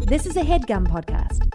This is a HeadGum podcast.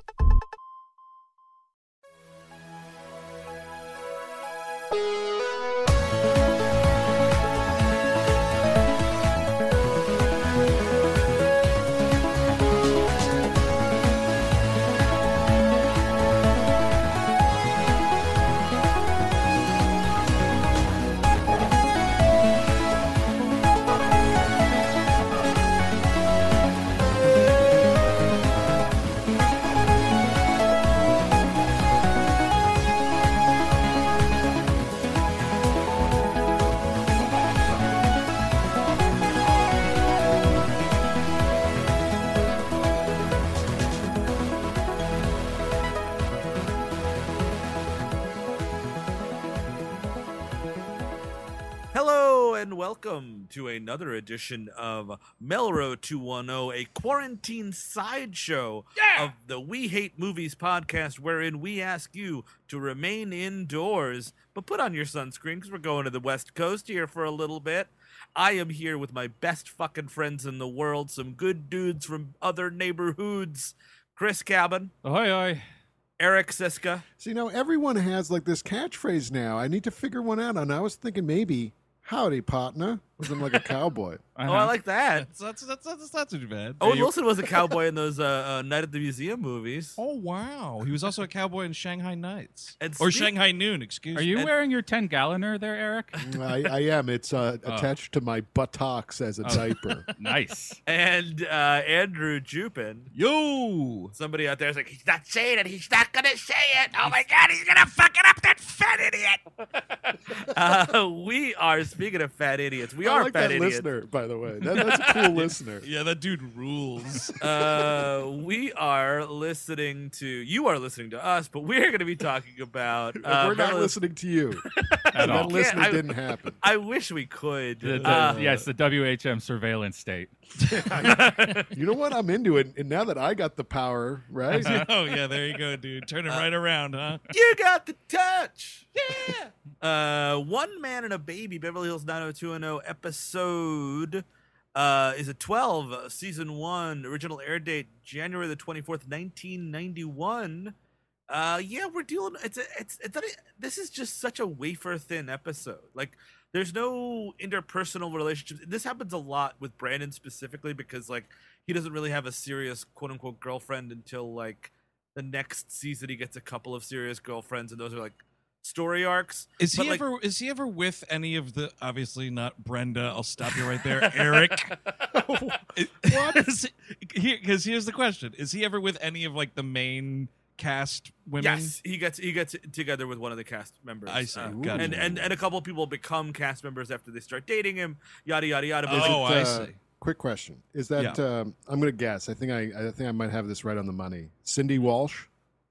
Hello and welcome to another edition of Melro 210, a quarantine sideshow of the We Hate Movies podcast, wherein we ask you to remain indoors, but put on your sunscreen because we're going to the West Coast here for a little bit. I am here with my best fucking friends in the world, some good dudes from other neighborhoods. Chris Cabin. Ahoy, ahoy. Eric Siska. So, everyone has like this catchphrase now. I need to figure one out. And I was thinking maybe, howdy, partner. Wasn't like a cowboy. Oh, I like that. That's not too bad. Owen Wilson was a cowboy in those Night at the Museum movies. Oh, wow. He was also a cowboy in Shanghai Nights. And Or Shanghai Noon, excuse me. Are you wearing your 10-galloner there, Eric? I am. It's attached to my buttocks as a diaper. Nice. And Andrew Jupin. Yo! Somebody out there is like, he's not saying it. He's not going to say it. Oh, my God. He's going to fuck it up, that fat idiot. We are, speaking of fat idiots, we I are like fat that idiots. listener, by the way. That's a cool listener. Yeah, that dude rules. We are listening to, you are listening to us, but we're going to be talking about. We're not listening to you. At all. That listener didn't happen. I wish we could. Yes, the WHM surveillance state. You know what? I'm into it. And now that I got the power, right? Oh, yeah, there you go, dude. Turn it right around, huh? You got the touch. Yeah. One Man and a Baby, Beverly Hills 90210 episode is a 12, season 1, original air date January the 24th, 1991. Yeah, we're dealing. This is just such a wafer thin episode. Like, there's no interpersonal relationships. This happens a lot with Brandon specifically because like he doesn't really have a serious quote unquote girlfriend until like the next season. He gets a couple of serious girlfriends, and those are like story arcs. Is he ever with any of the, obviously not Brenda, I'll stop you right there, Eric? What? Because here's the question. Is he ever with any of like the main cast women? Yes, he gets together with one of the cast members. I see. And a couple of people become cast members after they start dating him. Yada yada yada. But I see. Quick question: is that I'm going to guess? I think I might have this right on the money. Cindy Walsh.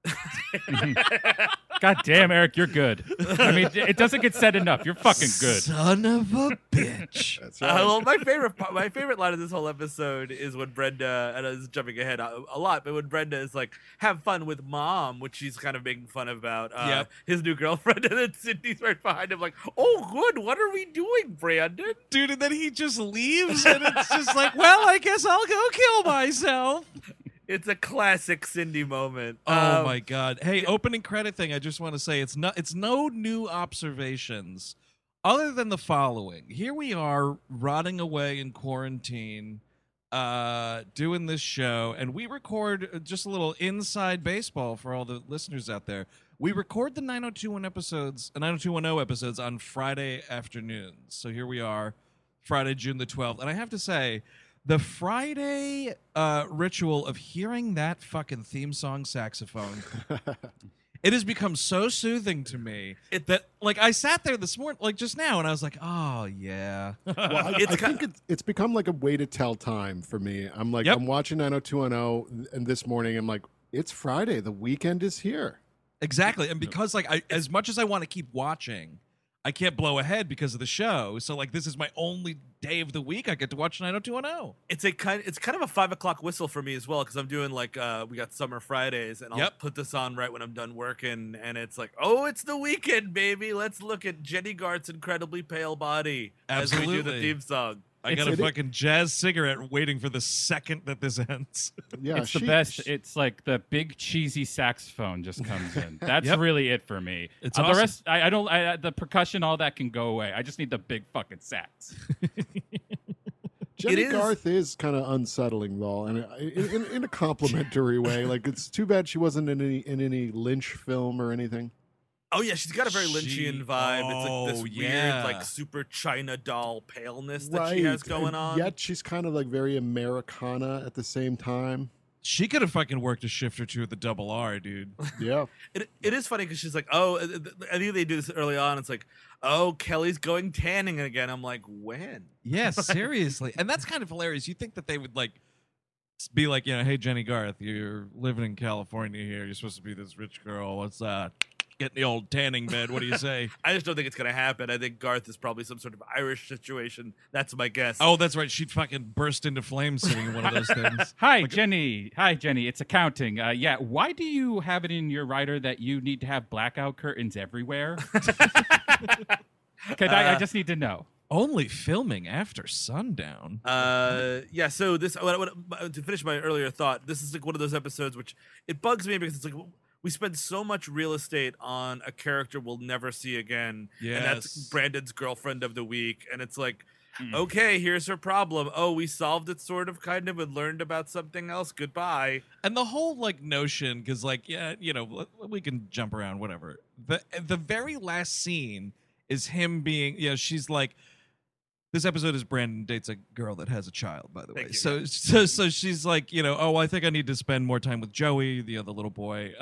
God damn, Eric, you're good. I mean, it doesn't get said enough. You're fucking good. Son of a bitch. That's right. Well, my favorite line of this whole episode is when Brenda, and I was jumping ahead a lot, but when Brenda is like, "Have fun with mom," which she's kind of making fun about his new girlfriend, and then Sydney's right behind him, like, "Oh, good. What are we doing, Brandon?" Dude, and then he just leaves, and it's just like, well, I guess I'll go kill myself. It's a classic Cindy moment. Oh my God! Hey, opening credit thing. I just want to say it's no new observations, other than the following. Here we are rotting away in quarantine, doing this show, and we record just a little inside baseball for all the listeners out there. We record the 90210 episodes on Friday afternoons. So here we are, Friday, June the 12th, and I have to say, the Friday ritual of hearing that fucking theme song saxophone, it has become so soothing to me that, like, I sat there this morning, like just now, and I was like, oh, yeah. Well, I think it's become like a way to tell time for me. I'm like, I'm watching 90210, and this morning I'm like, it's Friday. The weekend is here. Exactly. And because, like, as much as I want to keep watching, I can't blow ahead because of the show. So, like, this is my only day of the week I get to watch 90210. It's kind of a 5 o'clock whistle for me as well, because I'm doing like we got summer Fridays, and I'll put this on right when I'm done working, and it's like, oh, it's the weekend, baby. Let's look at Jenny Gart's incredibly pale body as we do the theme song. I got a fucking jazz cigarette waiting for the second that this ends. Yeah, it's the best. It's like the big cheesy saxophone just comes in. That's really it for me. It's The awesome. rest, I don't. The percussion, all that can go away. I just need the big fucking sax. Jenny Garth is kind of unsettling, though, and in a complimentary way. Like, it's too bad she wasn't in any Lynch film or anything. Oh yeah, she's got a very Lynchian vibe. It's like this weird, like super China doll paleness that she has going on. Yet she's kind of like very Americana at the same time. She could have fucking worked a shift or two with the double R, dude. Yeah. It is funny because she's like, oh, I think they do this early on. It's like, oh, Kelly's going tanning again. I'm like, when? Yeah, seriously. And that's kind of hilarious. You think that they would like be like, hey, Jenny Garth, you're living in California here. You're supposed to be this rich girl. What's that? Get in the old tanning bed. What do you say? I just don't think it's going to happen. I think Garth is probably some sort of Irish situation. That's my guess. Oh, that's right. She'd fucking burst into flames sitting in one of those things. Hi, Jenny. Hi, Jenny. It's accounting. Yeah. Why do you have it in your writer that you need to have blackout curtains everywhere? I just need to know. Only filming after sundown. Yeah. So this, to finish my earlier thought, this is like one of those episodes which it bugs me because it's like we spend so much real estate on a character we'll never see again, and that's Brandon's girlfriend of the week, and it's like, okay, here's her problem. Oh, we solved it sort of, kind of, and learned about something else. Goodbye. And the whole like notion, because like we can jump around, whatever. The very last scene is him being, she's like. This episode is Brandon dates a girl that has a child, by the way. So she's like, oh, I think I need to spend more time with Joey, the little boy.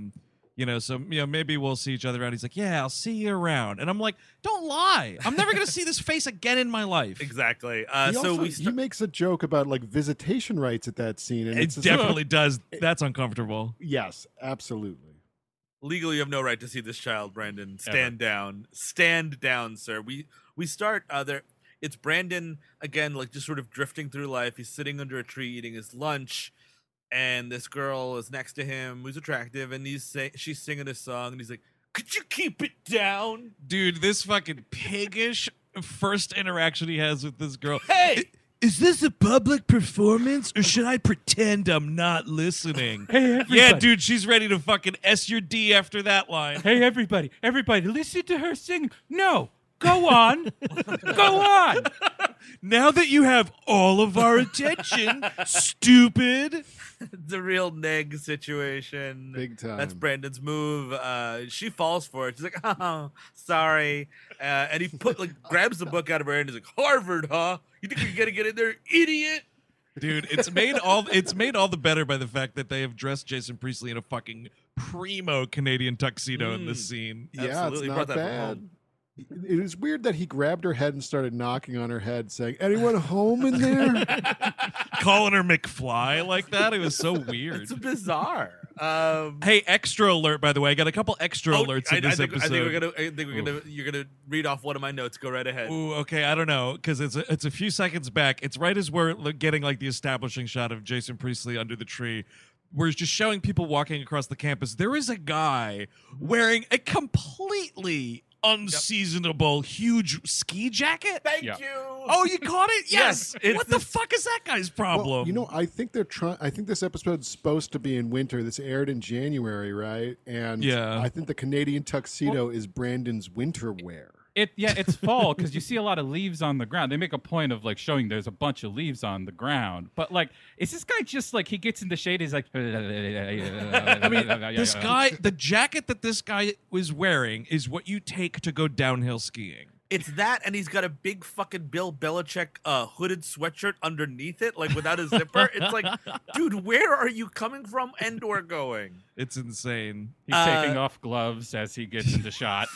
Maybe we'll see each other around. He's like, yeah, I'll see you around. And I'm like, don't lie. I'm never going to see this face again in my life. Exactly. He makes a joke about like visitation rights at that scene. And it definitely does. That's uncomfortable. Yes, absolutely. Legally, you have no right to see this child, Brandon. Stand down. Stand down, sir. We start there. It's Brandon, again, like just sort of drifting through life. He's sitting under a tree eating his lunch, and this girl is next to him who's attractive, and she's singing a song, and he's like, could you keep it down? Dude, this fucking piggish first interaction he has with this girl. Hey! Is this a public performance, or should I pretend I'm not listening? Hey, everybody. Yeah, dude, she's ready to fucking S your D after that line. Hey, everybody, listen to her sing. No. Go on. Go on. Now that you have all of our attention, stupid. It's a real neg situation. Big time. That's Brandon's move. She falls for it. She's like, oh, sorry. And he grabs the book out of her hand. He's like, Harvard, huh? You think you're going to get in there, idiot? Dude, it's made all the better by the fact that they have dressed Jason Priestley in a fucking primo Canadian tuxedo in this scene. Yeah, Absolutely. it's not bad. It is weird that he grabbed her head and started knocking on her head, saying, anyone home in there? Calling her McFly like that. It was so weird. It's bizarre. Hey, extra alert, by the way. I got a couple extra alerts in this episode. I think you're gonna read off one of my notes. Go right ahead. Ooh, okay, I don't know, because it's a few seconds back. It's right as we're getting like the establishing shot of Jason Priestley under the tree. We're just showing people walking across the campus. There is a guy wearing a completely unseasonable huge ski jacket. Thank you. Oh, you caught it? Yes. What the fuck is that guy's problem? Well, I think they're trying. I think this episode's supposed to be in winter. This aired in January, right? And I think the Canadian tuxedo is Brandon's winter wear. It's fall because you see a lot of leaves on the ground. They make a point of like showing there's a bunch of leaves on the ground. But like, is this guy just like he gets in the shade? He's like, I mean, this guy, the jacket that this guy was wearing is what you take to go downhill skiing. It's that, and he's got a big fucking Bill Belichick hooded sweatshirt underneath it, like without a zipper. It's like, dude, where are you coming from and/or going? It's insane. He's taking off gloves as he gets into shot.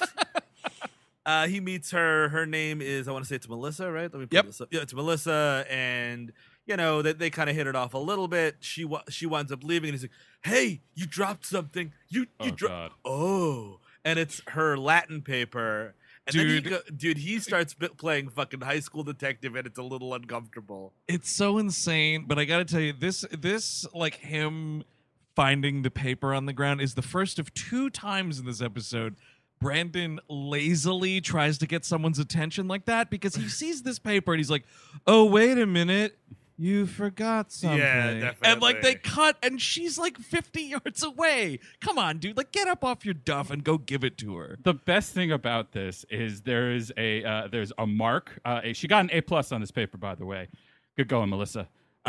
He meets her. Her name is, I want to say it's Melissa, right? Let me pull this up. Yeah, it's Melissa, and they kind of hit it off a little bit. She winds up leaving, and he's like, "Hey, you dropped something. You dropped." Oh, and it's her Latin paper. And then he starts playing fucking high school detective, and it's a little uncomfortable. It's so insane, but I gotta tell you, this like him finding the paper on the ground is the first of 2 times in this episode Brandon lazily tries to get someone's attention like that because he sees this paper and he's like, oh, wait a minute. You forgot something. Yeah, definitely. And like they cut and she's like 50 yards away. Come on, dude. Like get up off your duff and go give it to her. The best thing about this is there's a mark. She got an A+ on this paper, by the way. Good going, Melissa.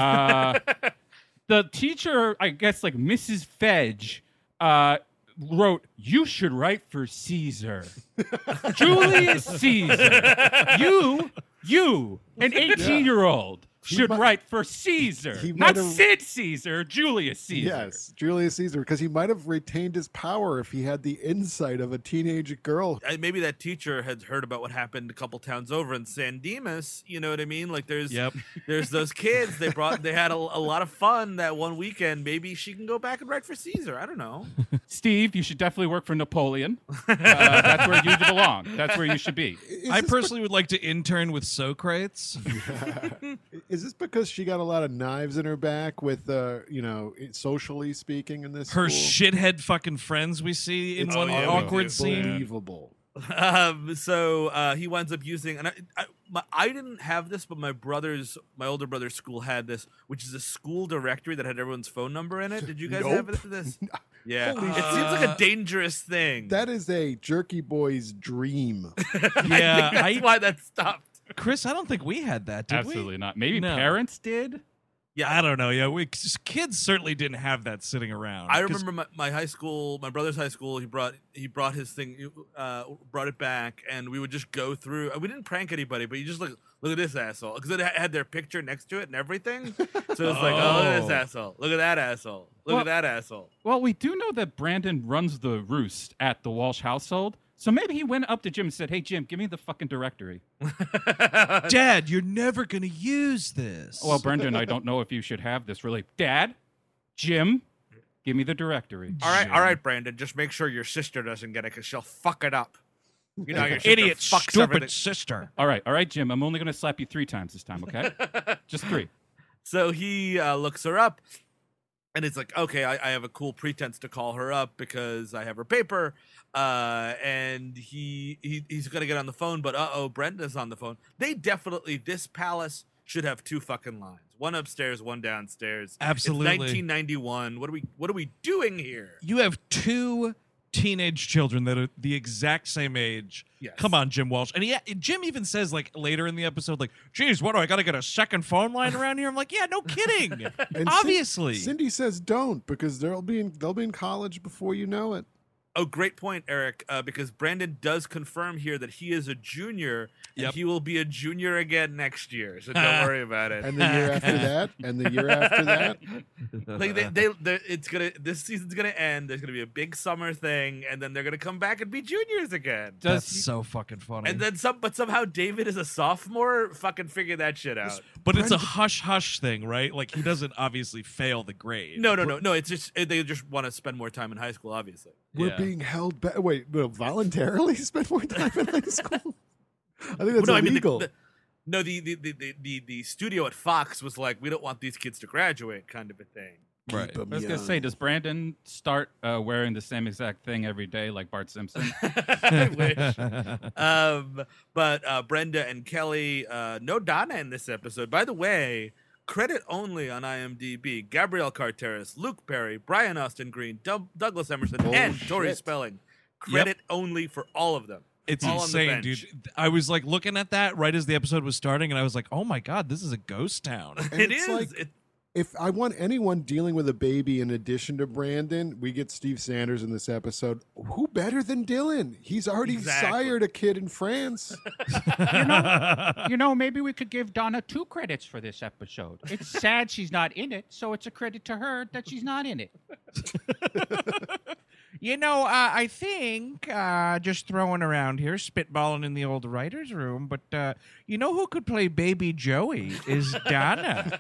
The teacher, I guess, like Mrs. Fedge, wrote, "You should write for Caesar, Julius Caesar. You, an 18-year-old." Should write for Caesar, not Sid Caesar, Julius Caesar. Yes, Julius Caesar, because he might have retained his power if he had the insight of a teenage girl. Maybe that teacher had heard about what happened a couple towns over in San Dimas. You know what I mean? Like there's those kids. They had a lot of fun that one weekend. Maybe she can go back and write for Caesar. I don't know. Steve, you should definitely work for Napoleon. That's where you belong. That's where you should be. I personally would like to intern with Socrates. Is this because she got a lot of knives in her back with, socially speaking in this Her school? shithead fucking friends we see in one awkward scene. Unbelievable. So he winds up using, and I didn't have this, but my older brother's school had this, which is a school directory that had everyone's phone number in it. Did you guys have this? Yeah, it seems like a dangerous thing. That is a jerky boy's dream. Yeah, that's why that stopped. Chris, I don't think we had that, did we? Absolutely not. Maybe No. parents did? Yeah, I don't know. Yeah, kids certainly didn't have that sitting around. I remember my high school, my brother's high school. He brought his thing, brought it back, and we would just go through. We didn't prank anybody, but you just look at this asshole, because it had their picture next to it and everything. So it's like, oh, look at this asshole, look at that asshole, look at that asshole. Well, we do know that Brandon runs the roost at the Walsh household. So maybe he went up to Jim and said, "Hey, Jim, give me the fucking directory." Dad, you're never going to use this. Well, Brendan, I don't know if you should have this. Really, Dad, Jim, give me the directory. All right, Brandon. Just make sure your sister doesn't get it, because she'll fuck it up. You know, your sister idiot, fucks stupid everything. sister. All right, Jim. I'm only going to slap you 3 times this time, okay? Just 3. So he looks her up, and it's like, okay, I have a cool pretense to call her up because I have her paper. And he's gonna get on the phone, but Brenda's on the phone. This palace should have 2 fucking lines, one upstairs, one downstairs. Absolutely. It's 1991. What are we doing here? You have 2 teenage children that are the exact same age. Yes. Come on, Jim Walsh. And Jim even says, like, later in the episode, like, geez, what do I got to get a second phone line around here? I'm like, yeah, no kidding. And Obviously. Cindy says don't, because they'll be in college before you know it. Oh, great point, Eric, because Brandon does confirm here that he is a junior, and he will be a junior again next year, so don't worry about it. And the year after that, and the year after that. Like this season's gonna end. There's gonna be a big summer thing, and then they're gonna come back and be juniors again. That's so fucking funny. And then but somehow David is a sophomore. Fucking figure that shit out. But it's a hush-hush thing, right? Like, he doesn't obviously fail the grade. No. It's just they just want to spend more time in high school, obviously. We're being held back. Wait, voluntarily spend more time in high school? I think that's illegal. The studio at Fox was like, we don't want these kids to graduate, kind of a thing. Right. I was going to say, does Brandon start wearing the same exact thing every day like Bart Simpson? I wish. But Brenda and Kelly, no Donna in this episode. By the way, credit only on IMDb. Gabrielle Carteris, Luke Perry, Brian Austin Green, Douglas Emerson, and Tori Spelling. Credit only for all of them. It's all insane, dude. I was like looking at that right as the episode was starting, and I was like, "Oh my god, this is a ghost town." It is. Like, if I want anyone dealing with a baby in addition to Brandon, we get Steve Sanders in this episode. Who better than Dylan? He's already sired a kid in France. Maybe we could give Donna 2 credits for this episode. It's sad she's not in it, so it's a credit to her that she's not in it. I think, just throwing around here, spitballing in the old writer's room, but who could play Baby Joey is Donna.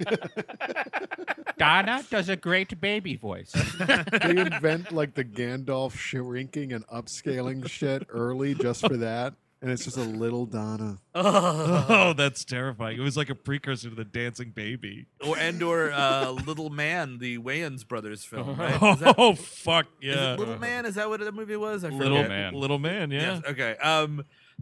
Donna does a great baby voice. They invent, like, the Gandalf shrinking and upscaling shit early just for that. And it's just a little Donna. Oh, that's terrifying. It was like a precursor to the Dancing Baby. or Little Man, the Wayans brothers film, right? Is that- Oh, fuck is yeah. it Little Man? Is that what the movie was? I forget. Little Man, yeah. Yes, okay.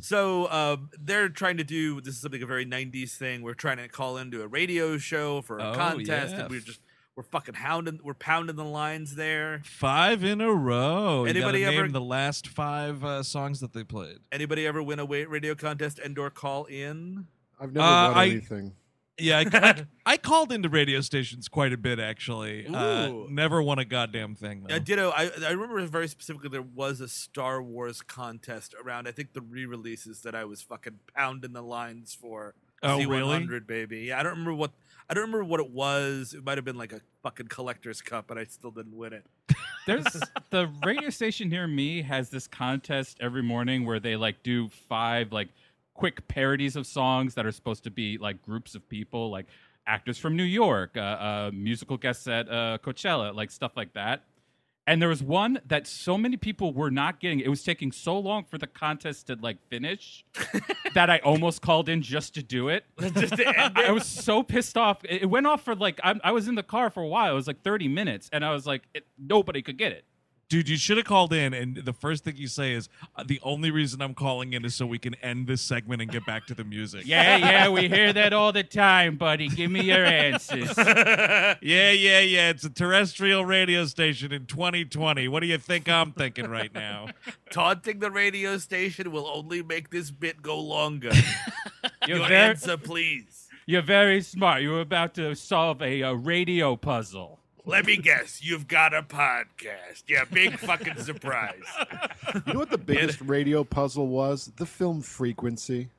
So they're trying to do, this is something a very 90s thing. We're trying to call into a radio show for a Oh, contest, yeah. and we're fucking pounding the lines there. 5 in a row. Anybody you gotta ever- name the last 5 songs that they played? Anybody ever win a radio contest and/or call in? I've never won I- anything. Yeah, I called into radio stations quite a bit, actually. Ooh. Never won a goddamn thing, though. Ditto. I remember very specifically there was a Star Wars contest around, I think, the re-releases that I was fucking pounding the lines for. Oh, C100, really? baby. Yeah, I don't remember what it was. It might have been like a fucking collector's cup, but I still didn't win it. There's the radio station near me has this contest every morning where they like do 5 like quick parodies of songs that are supposed to be like groups of people, like actors from New York, musical guests at Coachella, like stuff like that. And there was one that so many people were not getting. It was taking so long for the contest to like finish that I almost called in just to do it. Just to end it. I was so pissed off. It went off for like I was in the car for a while. It was like 30 minutes, and I was like, nobody could get it. Dude, you should have called in, and the first thing you say is, the only reason I'm calling in is so we can end this segment and get back to the music. Yeah, we hear that all the time, buddy. Give me your answers. Yeah. It's a terrestrial radio station in 2020. What do you think I'm thinking right now? Taunting the radio station will only make this bit go longer. You're Your very, answer, please. you're very smart. You were about to solve a radio puzzle. Let me guess. You've got a podcast. Yeah, big fucking surprise. You know what the biggest radio puzzle was? The film Frequency.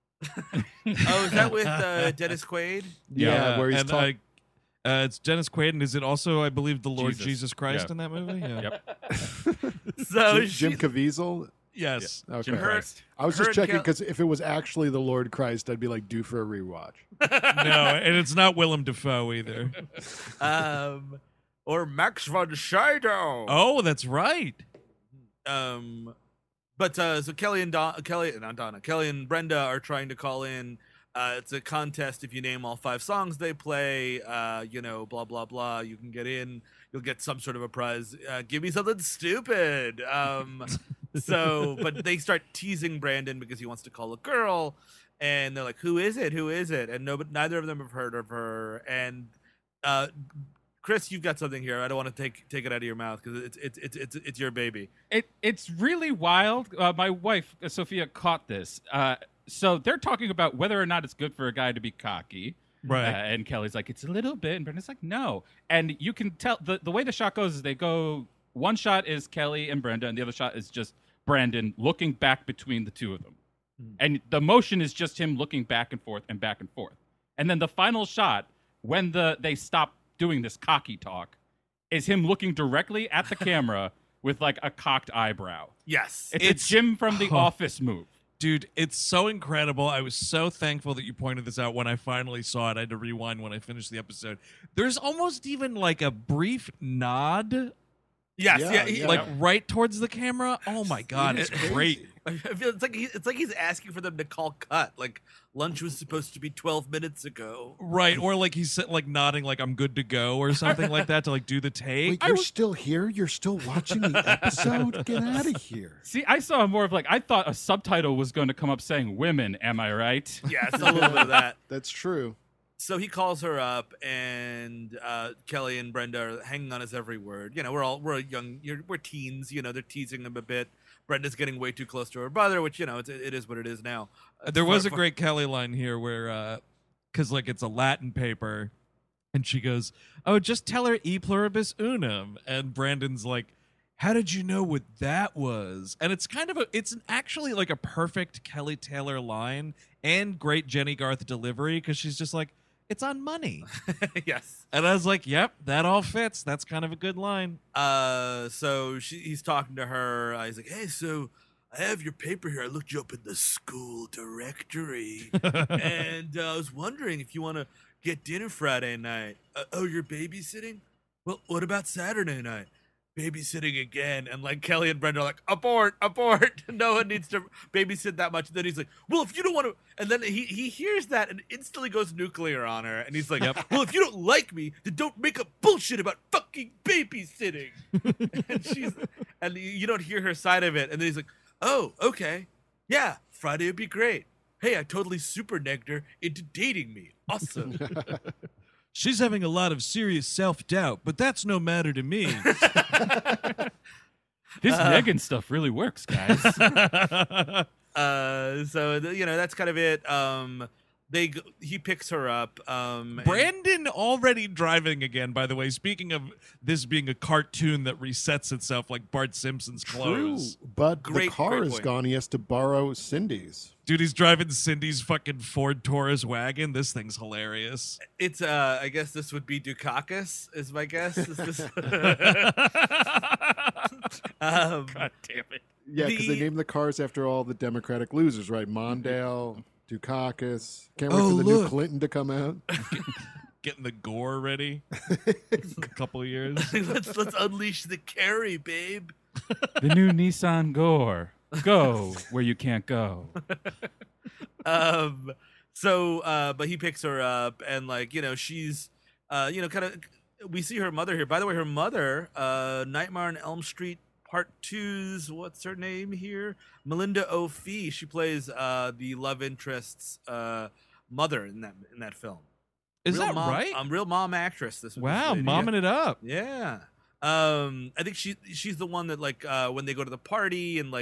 Oh, is that with Dennis Quaid? Yeah, where he's and, talking. it's Dennis Quaid, and is it also, I believe, the Lord Jesus Christ Yeah. in that movie? Yeah. Yep. So Jim Caviezel. Yes. Okay. Jim Christ. I was Her just and checking Kel- because if it was actually the Lord Christ, I'd be like due for a rewatch. No, and it's not Willem Dafoe either. Or Max von Sydow. Oh, that's right. But so Kelly and Brenda are trying to call in. It's a contest. If you name all 5 songs they play, blah blah blah, you can get in. You'll get some sort of a prize. Give me something stupid. But they start teasing Brandon because he wants to call a girl, and they're like, "Who is it? Who is it?" And neither of them have heard of her. And Chris, you've got something here. I don't want to take it out of your mouth because it's your baby. It's really wild. My wife, Sophia, caught this. So they're talking about whether or not it's good for a guy to be cocky. Right. And Kelly's like, it's a little bit. And Brenda's like, no. And you can tell the way the shot goes is they go, one shot is Kelly and Brenda, and the other shot is just Brandon looking back between the two of them. And the motion is just him looking back and forth and back and forth. And then the final shot, when they stop doing this cocky talk, is him looking directly at the camera with like a cocked eyebrow. Yes. It's a Jim from The Office move. Dude, it's so incredible. I was so thankful that you pointed this out when I finally saw it. I had to rewind when I finished the episode. There's almost even like a brief nod, Yes. Yeah, Yeah. like right towards the camera. Oh my God, it's great. I feel it's like he's asking for them to call cut. Like lunch was supposed to be 12 minutes ago. Right, or like he's like nodding like I'm good to go or something like that to like do the take. Wait, you're still here? You're still watching the episode? Get out of here. See, I saw more of like, I thought a subtitle was going to come up saying women, am I right? Yeah, it's a little bit of that. That's true. So he calls her up, and Kelly and Brenda are hanging on his every word. You know, we're young, we're teens. You know, they're teasing him a bit. Brenda's getting way too close to her brother, which it is what it is now. There was a great Kelly line here where, because like it's a Latin paper, and she goes, "Oh, just tell her e pluribus unum," and Brandon's like, "How did you know what that was?" And it's kind of actually like a perfect Kelly Taylor line and great Jenny Garth delivery because she's just like, "It's on money," Yes. and I was like, "Yep, that all fits. That's kind of a good line." So he's talking to her. He's like, "Hey, so I have your paper here. I looked you up in the school directory, and I was wondering if you want to get dinner Friday night. Oh, you're babysitting? Well, what about Saturday night? babysitting again. And like Kelly and Brenda are like, abort. No one needs to babysit that much. And then he's like, well, if you don't want to, and then he hears that and instantly goes nuclear on her. And he's like, well, if you don't like me, then don't make up bullshit about fucking babysitting. and you don't hear her side of it. And then he's like, oh, okay. Yeah, Friday would be great. Hey, I totally super negged her into dating me. Awesome. She's having a lot of serious self-doubt, but that's no matter to me. This Megan stuff really works, guys. So that's kind of it. He picks her up. Brandon already driving again, by the way. Speaking of this being a cartoon that resets itself like Bart Simpson's clothes. True, but Great the car is point. gone. He has to borrow Cindy's. Dude, he's driving Cindy's fucking Ford Taurus wagon. This thing's hilarious. It's I guess this would be Dukakis, is my guess. Is this... God damn it. Yeah, because they named the cars after all the Democratic losers, right? Mondale, Dukakis. Can't wait for the new Clinton to come out. Getting the gore ready. A couple of years. let's unleash the Kerry, babe. The new Nissan Gore. Go where you can't go. But he picks her up and she's kind of, we see her mother here. By the way, her mother, Nightmare on Elm Street Part 2's, what's her name here? Melinda O'Fee. She plays the love interest's mother in that film. Is Real that mom, right? Real mom actress. This Wow, lady. momming it up. Yeah. I think she's the one that when they go to the party and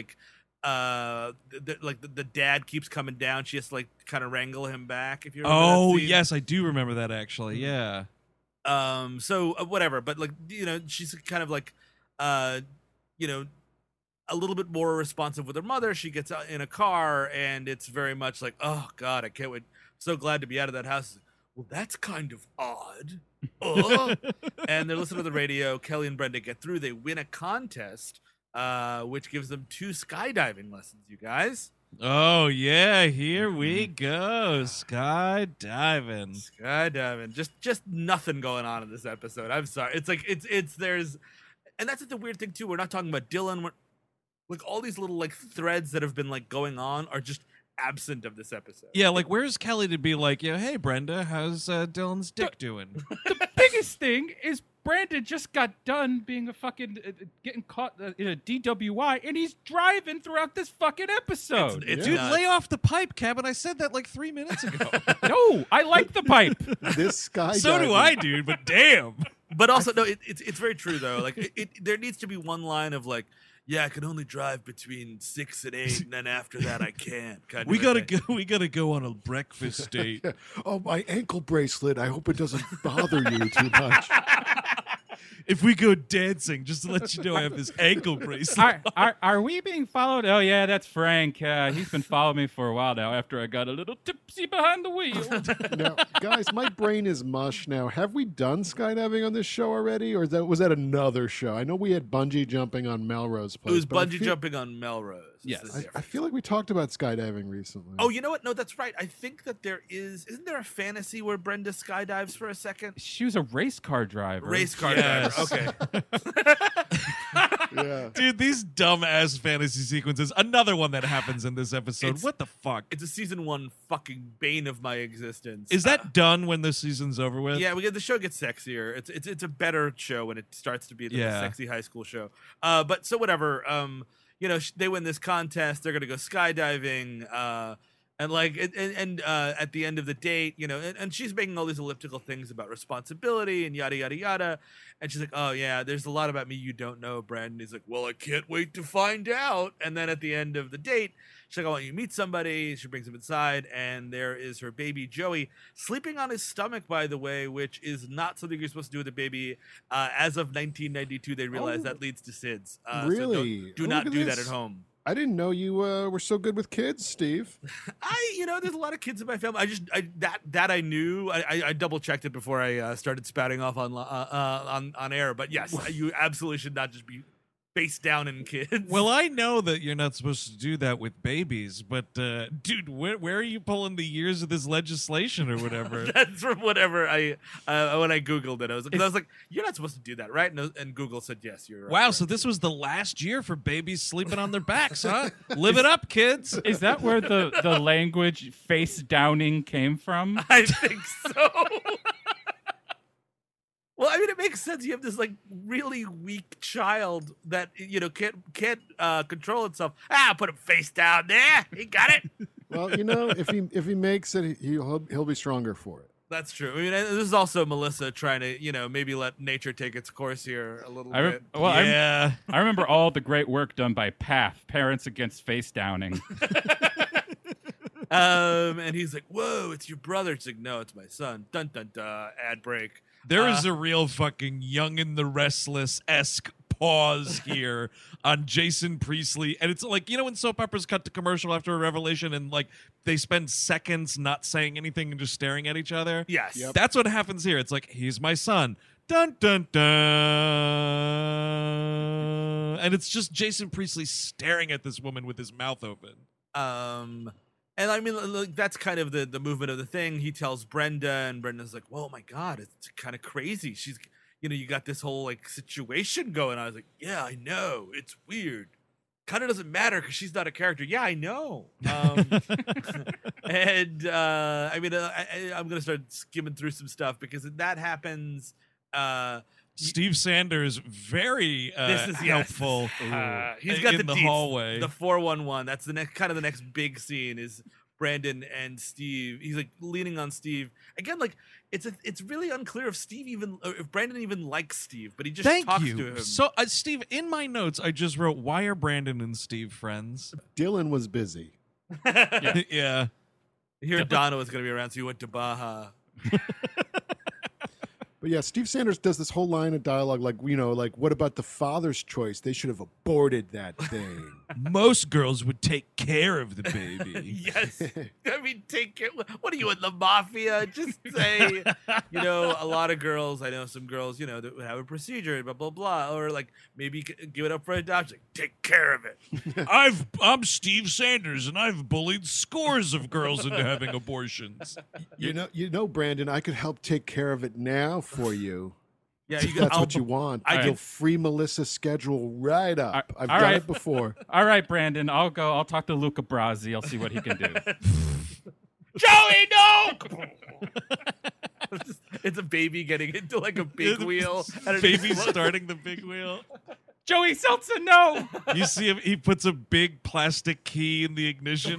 the dad keeps coming down, she has to kind of wrangle him back. If you remember that scene. Yes, I do remember that actually. Yeah. Whatever, but she's kind of a little bit more responsive with her mother. She gets out in a car and it's very much like, oh God, I can't wait. So glad to be out of that house. Well, that's kind of odd. And they're listening to the radio. Kelly and Brenda get through. They win a contest, which gives them 2 skydiving lessons, you guys. Oh, yeah. Here we go. Skydiving. Just nothing going on in this episode. I'm sorry. It's like, there's, and that's the weird thing too. We're not talking about Dylan. All these little threads that have been going on are just absent of this episode. Yeah, where's Kelly to be like, hey, Brenda, how's Dylan's dick doing? The biggest thing is Brandon just got done being a fucking getting caught in a DWI, and he's driving throughout this fucking episode. It's Dude, nuts. lay off the pipe, Kevin. I said that 3 minutes ago. No, I like the pipe. This skydiving. So do I, dude, but damn. But also, no, it's very true though. There needs to be one line of yeah, I can only drive between 6 and 8, and then after that I can't. We gotta go on a breakfast date. Oh, my ankle bracelet. I hope it doesn't bother you too much. If we go dancing, just to let you know, I have this ankle bracelet. Are we being followed? Oh, yeah, that's Frank. He's been following me for a while now after I got a little tipsy behind the wheel. Now, guys, my brain is mush now. Have we done skydiving on this show already, or was that another show? I know we had bungee jumping on Melrose Place. It was but bungee jumping on Melrose. Yes. I feel like we talked about skydiving recently. Oh, you know what? No, that's right. I think that isn't there a fantasy where Brenda skydives for a second? She was a race car driver. Race car Yes. driver. Okay. Yeah. Dude, these dumbass fantasy sequences. Another one that happens in this episode. What the fuck? It's a season 1 fucking bane of my existence. Is that done when the season's over with? Yeah, the show gets sexier. It's a better show when it starts to be the sexy high school show. But so whatever. They win this contest. They're gonna go skydiving. And at the end of the date, and she's making all these elliptical things about responsibility and yada yada yada. And she's like, "Oh yeah, there's a lot about me you don't know, Brandon." He's like, "Well, I can't wait to find out." And then at the end of the date, she's like, "I want you to meet somebody." She brings him inside, and there is her baby Joey sleeping on his stomach, by the way, which is not something you're supposed to do with a baby. As of 1992, they realized that leads to SIDS. Really? So do Look not at do that this. at home. I didn't know you were so good with kids, Steve. There's a lot of kids in my family. I knew. I double checked it before I started spouting off on air. But yes, you absolutely should not just be face down in kids. Well, I know that you're not supposed to do that with babies, but dude, where are you pulling the years of this legislation or whatever? That's from whatever when I Googled it. I was like, you're not supposed to do that, right? And Google said, yes, you're right. Wow, so this was the last year for babies sleeping on their backs, huh? Live it up, kids. Is that where the language face downing came from? I think so. Well, I mean, it makes sense. You have this like really weak child that can't control itself. Put him face down there. He got it. Well, if he makes it, he'll be stronger for it. That's true. I mean, this is also Melissa trying to maybe let nature take its course here a little bit. I remember all the great work done by PATH, Parents Against Face Downing. And he's like, "Whoa, it's your brother." It's like, "No, it's my son." Dun dun dun. Ad break. There is a real fucking Young and the Restless-esque pause here on Jason Priestley. And it's like, when soap operas cut to commercial after a revelation and like they spend seconds not saying anything and just staring at each other? Yes. Yep. That's what happens here. It's like, he's my son. Dun, dun, dun. And it's just Jason Priestley staring at this woman with his mouth open. And I mean, like, that's kind of the movement of the thing. He tells Brenda, and Brenda's like, "Whoa, my God, it's kind of crazy. She's, you got this whole like situation going on." I was like, "Yeah, I know. It's weird. Kind of doesn't matter because she's not a character." Yeah, I know. And I mean, I'm gonna start skimming through some stuff because that happens. Steve Sanders, very helpful. He's got in the hallway. The 411. That's the next big scene is Brandon and Steve. He's like leaning on Steve again. Like it's really unclear if Brandon even likes Steve, but he just talks to him. So Steve, in my notes, I just wrote, "Why are Brandon and Steve friends?" Dylan was busy. Yeah. Here, Donna was going to be around, so he went to Baja. But yeah, Steve Sanders does this whole line of dialogue like, what about the father's choice? They should have aborted that thing. Most girls would take care of the baby. Yes. I mean, take it. What are you in the mafia? Just say, a lot of girls, I know some girls, that would have a procedure, blah, blah, blah. Or like maybe give it up for adoption. Like, take care of it. I'm Steve Sanders, and I've bullied scores of girls into having abortions. Brandon, I could help take care of it now for you. Yeah, That's what you want. You'll free Melissa's schedule right up. I've done it before. All right, Brandon, I'll go. I'll talk to Luca Brasi. I'll see what he can do. Joey, no! It's a baby getting into like a big wheel. Baby starting the big wheel. Joey Seltzer, no! You see him, he puts a big plastic key in the ignition.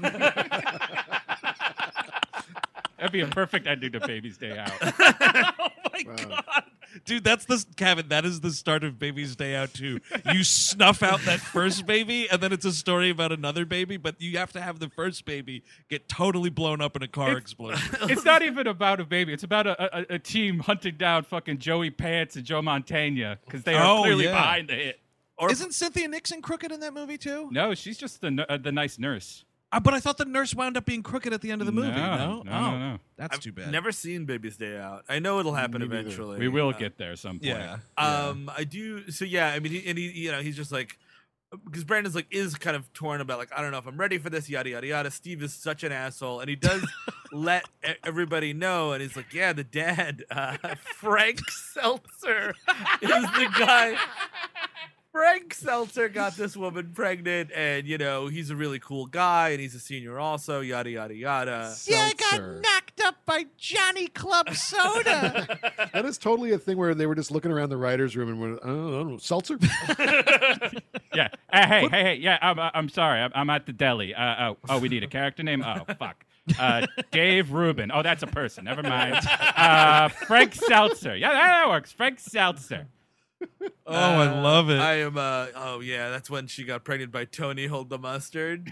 That'd be a perfect ending to Baby's Day Out. Oh my God. Dude, Kevin, that is the start of Baby's Day Out too. You snuff out that first baby, and then it's a story about another baby, but you have to have the first baby get totally blown up in a car explosion. It's not even about a baby. It's about a team hunting down fucking Joey Pants and Joe Montana because they are clearly behind the hit. Isn't Cynthia Nixon crooked in that movie too? No, she's just the nice nurse. But I thought the nurse wound up being crooked at the end of the movie. No. That's too bad. Never seen Baby's Day Out. I know it'll happen eventually. We will get there some point. Yeah. I do. So yeah, I mean, he's just like, because Brandon's like is kind of torn about like, I don't know if I'm ready for this, yada yada yada. Steve is such an asshole, and he does let everybody know, and he's like, yeah, the dad, Frank Seltzer, is the guy. Frank Seltzer got this woman pregnant, and he's a really cool guy, and he's a senior also, yada yada yada. Yeah, I got knocked up by Johnny Club Soda. That is totally a thing where they were just looking around the writer's room and went, I don't know, Seltzer? Yeah. Hey. Yeah, I'm sorry. I'm at the deli. We need a character name? Oh, fuck. Dave Rubin. Oh, that's a person. Never mind. Frank Seltzer. Yeah, that works. Frank Seltzer. Oh, I love it. I am. Oh yeah, that's when she got pregnant by Tony Hold the Mustard.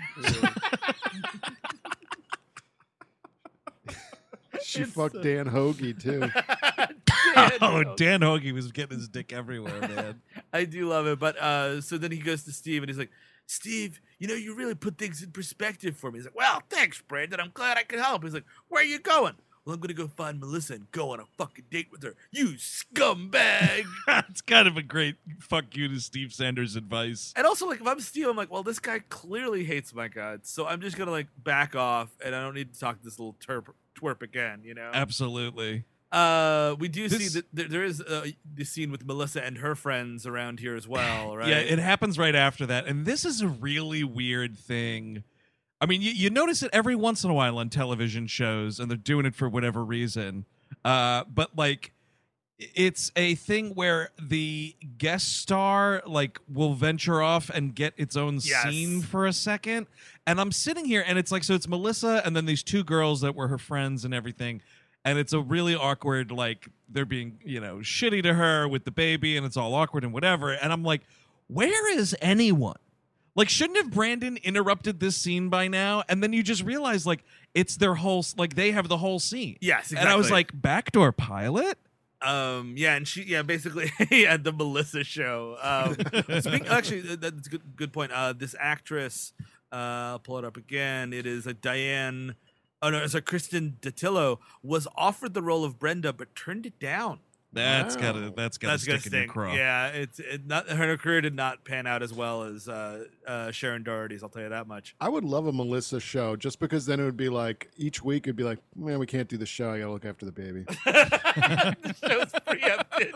She fucked Dan Hoagie too. Dan Hoagie was getting his dick everywhere, man. I do love it, but so then he goes to Steve and he's like, Steve, you really put things in perspective for me. He's like, well, thanks, Brandon. I'm glad I could help. He's like, where are you going? well, I'm gonna go find Melissa and go on a fucking date with her. You scumbag. It's kind of a great fuck you to Steve Sanders advice. And also, like, if I'm Steve, I'm like, well, this guy clearly hates my guts, so I'm just gonna like back off, and I don't need to talk to this little twerp again, you know? Absolutely. We do see that there is the scene with Melissa and her friends around here as well, right? Yeah, it happens right after that. And this is a really weird thing. I mean, you notice it every once in a while on television shows, and they're doing it for whatever reason. But, like, it's a thing where the guest star, like, will venture off and get its own scene for a second. And I'm sitting here, and it's like, so it's Melissa and then these two girls that were her friends and everything. And it's a really awkward, like, they're being, shitty to her with the baby, and it's all awkward and whatever. And I'm like, where is anyone? Like, shouldn't have Brandon interrupted this scene by now? And then you just realize, like, it's their whole, like, they have the whole scene. Yes, exactly. And I was like, backdoor pilot? Yeah, and basically at the Melissa show. Actually, that's a good point. This actress, I'll pull it up again. It is a Diane. Oh no, it's a Kristen Datillo was offered the role of Brenda, but turned it down. That's gotta stick in your craw. Yeah, her career did not pan out as well as Sharon Doherty's. I'll tell you that much. I would love a Melissa show just because then it would be like each week it'd be like, man, we can't do the show. I gotta look after the baby. The show's preempted.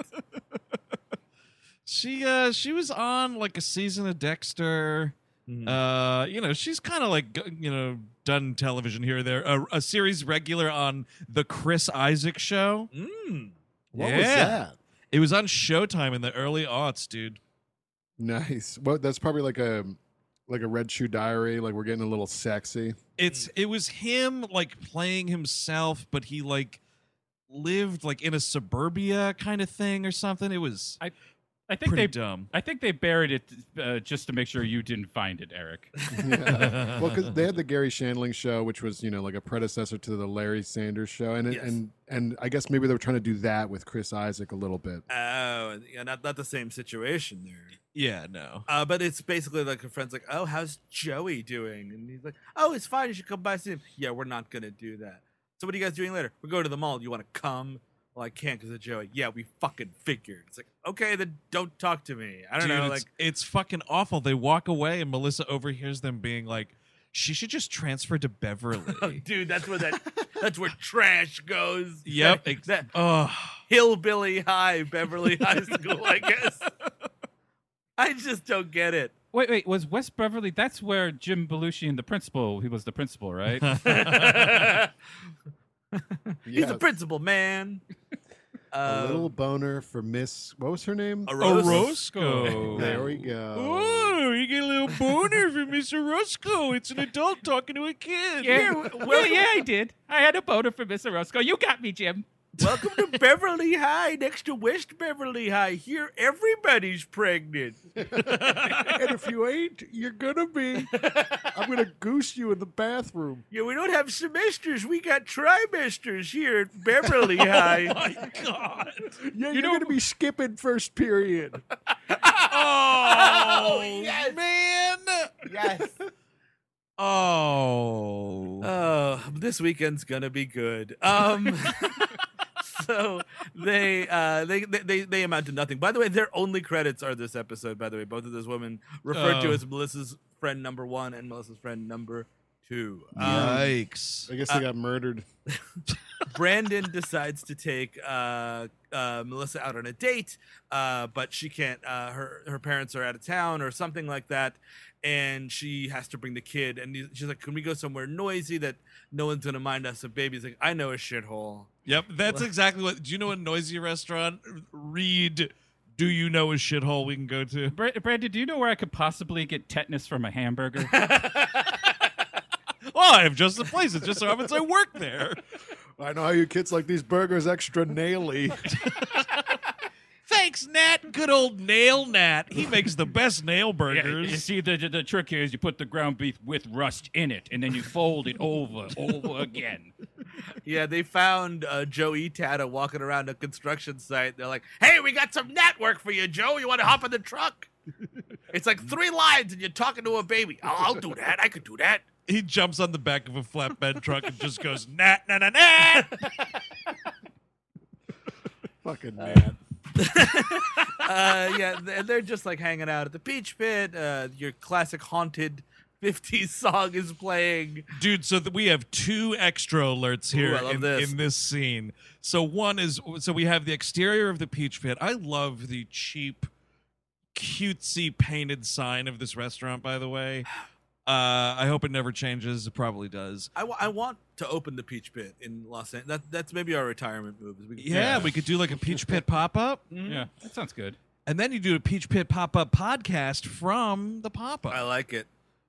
She was on like a season of Dexter. Mm-hmm. She's kind of like, done television here or there. A series regular on the Chris Isaak show. What was that? It was on Showtime in the early aughts, dude. Nice. Well, that's probably like a Red Shoe Diary. Like we're getting a little sexy. It was him like playing himself, but he like lived like in a suburbia kind of thing or something. It was I think pretty dumb. I think they buried it just to make sure you didn't find it, Eric. Yeah. Well, because they had the Gary Shandling show, which was like a predecessor to the Larry Sanders show, and I guess maybe they were trying to do that with Chris Isaak a little bit. Oh, yeah, not the same situation there. Yeah, no. But it's basically like a friend's like, oh, how's Joey doing? And he's like, oh, it's fine. You should come by and see him. Yeah, we're not gonna do that. So what are you guys doing later? We're going to the mall. You want to come? Well, I can't because of Joey. Yeah, we fucking figured. It's like, okay, then don't talk to me. I don't know. Like, it's fucking awful. They walk away, and Melissa overhears them being like, "She should just transfer to Beverly." Oh, dude, that's where trash goes. Yep. Hillbilly High, Beverly High School. I guess. I just don't get it. Wait, was West Beverly? That's where Jim Belushi and he was the principal, right? He's the principal, man. A little boner for Miss. What was her name? Orozco. There we go. Oh, you get a little boner for Miss Orozco. It's an adult talking to a kid. Yeah, I did. I had a boner for Miss Orozco. You got me, Jim. Welcome to Beverly High, next to West Beverly High. Here, everybody's pregnant. And if you ain't, you're gonna be. I'm gonna goose you in the bathroom. Yeah, we don't have semesters. We got trimesters here at Beverly High. Oh my God. Yeah, you're gonna be skipping first period. Oh, yes. man. Yes. Oh. This weekend's gonna be good. So they amount to nothing. By the way, their only credits are this episode. By the way, both of those women referred to as Melissa's friend number 1 and Melissa's friend number 2. Yikes. I guess they got murdered. Brandon decides to take Melissa out on a date, but she can't. Her parents are out of town or something like that, and she has to bring the kid. And she's like, "Can we go somewhere noisy that no one's gonna mind us?" And baby's like, "I know a shithole." Yep, that's exactly what. Do you know a noisy restaurant? Read. Do you know a shithole we can go to? Brandon, do you know where I could possibly get tetanus from a hamburger? Oh, I have just the place. It just so happens I work there. I know how you kids like these burgers extra naily. Thanks, Nat. Good old Nail Nat. He makes the best nail burgers. You see, the trick here is you put the ground beef with rust in it, and then you fold it over again. Yeah, they found Joey Tata walking around a construction site. They're like, "Hey, we got some Nat work for you, Joe. You want to hop in the truck?" It's like 3 lines, and you're talking to a baby. I'll do that. I could do that. He jumps on the back of a flatbed truck and just goes, nat, nat, nat, nat. Fucking man. Yeah, they're just like hanging out at the Peach Pit. Your classic haunted 50s song is playing. Dude, so we have 2 extra alerts here Ooh, I love this. in this scene. So one is, so we have the exterior of the Peach Pit. I love the cheap, cutesy painted sign of this restaurant, by the way. I hope it never changes. It probably does. I want to open the Peach Pit in Los Angeles. That's maybe our retirement move. We could do like a Peach Pit pop-up. Yeah, that sounds good. And then you do a Peach Pit pop-up podcast from the pop-up. I like it.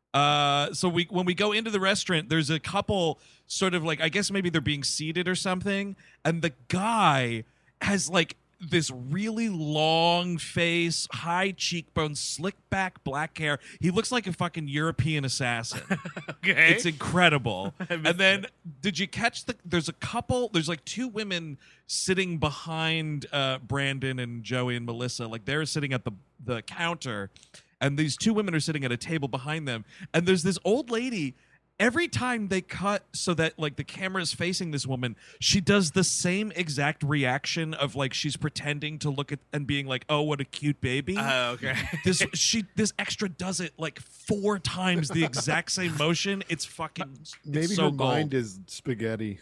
So when we go into the restaurant, there's a couple sort of like, I guess maybe they're being seated or something, and the guy has like this really long face, high cheekbones, slick back black hair. He looks like a fucking European assassin. Okay. It's incredible. And then did you catch there's like 2 women sitting behind Brandon and Joey and Melissa, like they're sitting at the counter, and these 2 women are sitting at a table behind them, and there's this old lady. Every time they cut so that like the camera is facing this woman, she does the same exact reaction of like she's pretending to look at and being like, "Oh, what a cute baby." Okay. This extra does it like 4 times the exact same motion. It's fucking Maybe it's so her mind gold. is spaghetti.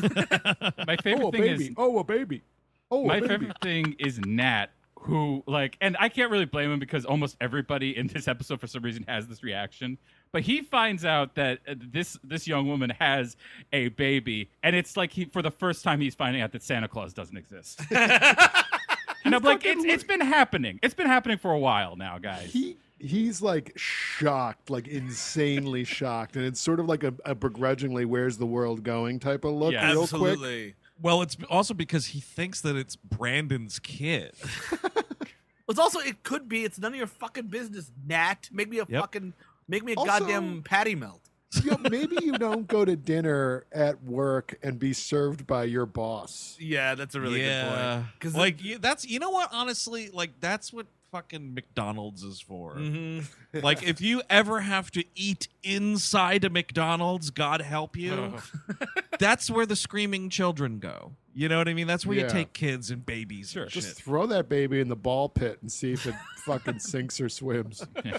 My favorite thing is Oh, a baby. Oh, my a baby. favorite thing is Nat, who like, and I can't really blame him because almost everybody in this episode for some reason has this reaction. But he finds out that this young woman has a baby, and it's like for the first time he's finding out that Santa Claus doesn't exist. And I'm like, it's been happening. It's been happening for a while now, guys. He's like shocked, like insanely shocked, and it's sort of like a begrudgingly "Where's the world going?" type of look. Yeah, real Absolutely. quick. Well, it's also because he thinks that it's Brandon's kid. It's also, it could be, it's none of your fucking business, Nat. Make me a Also- goddamn patty melt. Yeah, maybe you don't go to dinner at work and be served by your boss. Yeah, that's a really good point. Because like that's, you know what, honestly, like that's what fucking McDonald's is for. Like if you ever have to eat inside a McDonald's, God help you, that's where the screaming children go. You know what I mean? That's where you Yeah. take kids and babies. Sure. And Just shit. throw that baby in the ball pit and see if it fucking sinks or swims.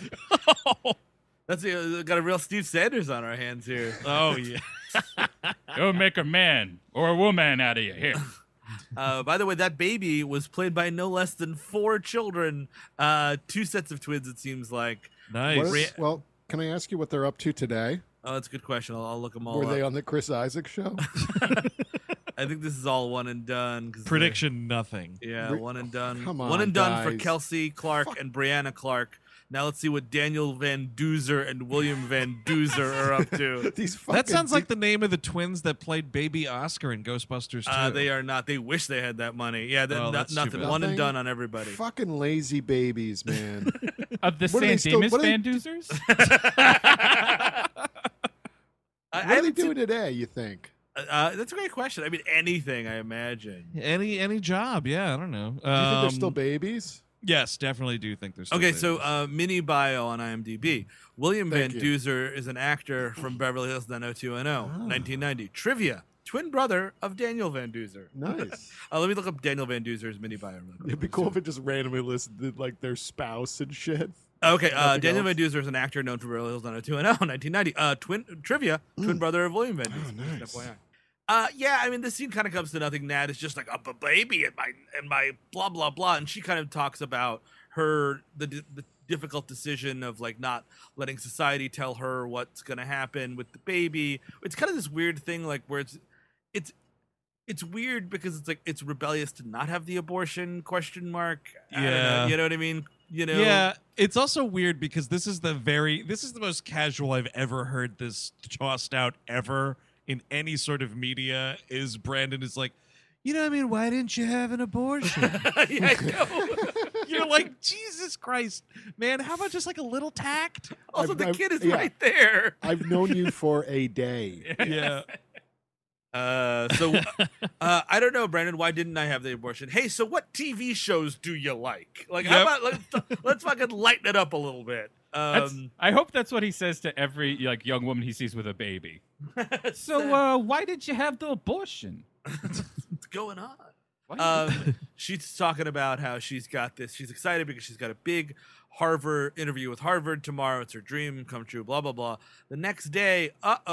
that's got a real Steve Sanders on our hands here. Oh yeah. Go make a man or a woman out of you. Here. By the way, that baby was played by no less than 4 children, 2 sets of twins, it seems like. Nice. Well, can I ask you what they're up to today? Oh, that's a good question. I'll look them all Were up. they on the Chris Isaac show? I think this is all one and done. 'Cause Prediction nothing. yeah, one and done. Come on, one and done for guys. Kelsey Clark and Brianna Clark. Now let's see what Daniel Van Duzer and William Van Duzer are up to. These That fucking sounds like the name of the twins that played Baby Oscar in Ghostbusters 2. They are not. They wish they had that money. Yeah, Oh, that's too nothing. bad. One and Nothing? done on everybody. fucking lazy babies, man. Of the What are they San still- Dimas what are they- Bandusers? I What are they haven't doing today, you think? that's a great question. I mean, anything, I imagine. Any job, yeah, I don't know. Do you think they're still babies? Yes, definitely do think there's still Okay, babies. so mini bio on IMDb. William Thank Van you. Duzer is an actor from Beverly Hills 90210, 1990. Trivia: twin brother of Daniel Van Duzer. Nice. Let me look up Daniel Van Duzer's mini bio real quick. It'd be cool if it just randomly listed like their spouse and shit. Okay, Nothing Daniel else? Van Duzer is an actor known for Beverly Hills 90210, 1990. Twin brother of William Van Duzer. nice. Just FYI. Yeah, I mean, this scene kind of comes to nothing. Nat is just like a baby and my blah blah blah, and she kind of talks about the difficult decision of like not letting society tell her what's gonna happen with the baby. It's kind of this weird thing, like where it's weird because it's like it's rebellious to not have the abortion ? I don't know. Yeah. You know what I mean? You know? Yeah, it's also weird because this is the most casual I've ever heard this tossed out ever in any sort of media. Is Brandon is like, you know what I mean? Why didn't you have an abortion? Yeah, I know. You're like, Jesus Christ, man, how about just like a little tact? Also, the I've- kid is yeah. right there. I've known you for a day. Yeah. I don't know, Brandon. Why didn't I have the abortion? Hey, so what TV shows do you like? Like, Yep. how about let's fucking lighten it up a little bit. I hope that's what he says to every young woman he sees with a baby. So why did you have the abortion? What's going on? She's talking about how she's got this. She's excited because she's got a big Harvard interview with Harvard tomorrow. It's her dream come true. Blah blah blah. The next day,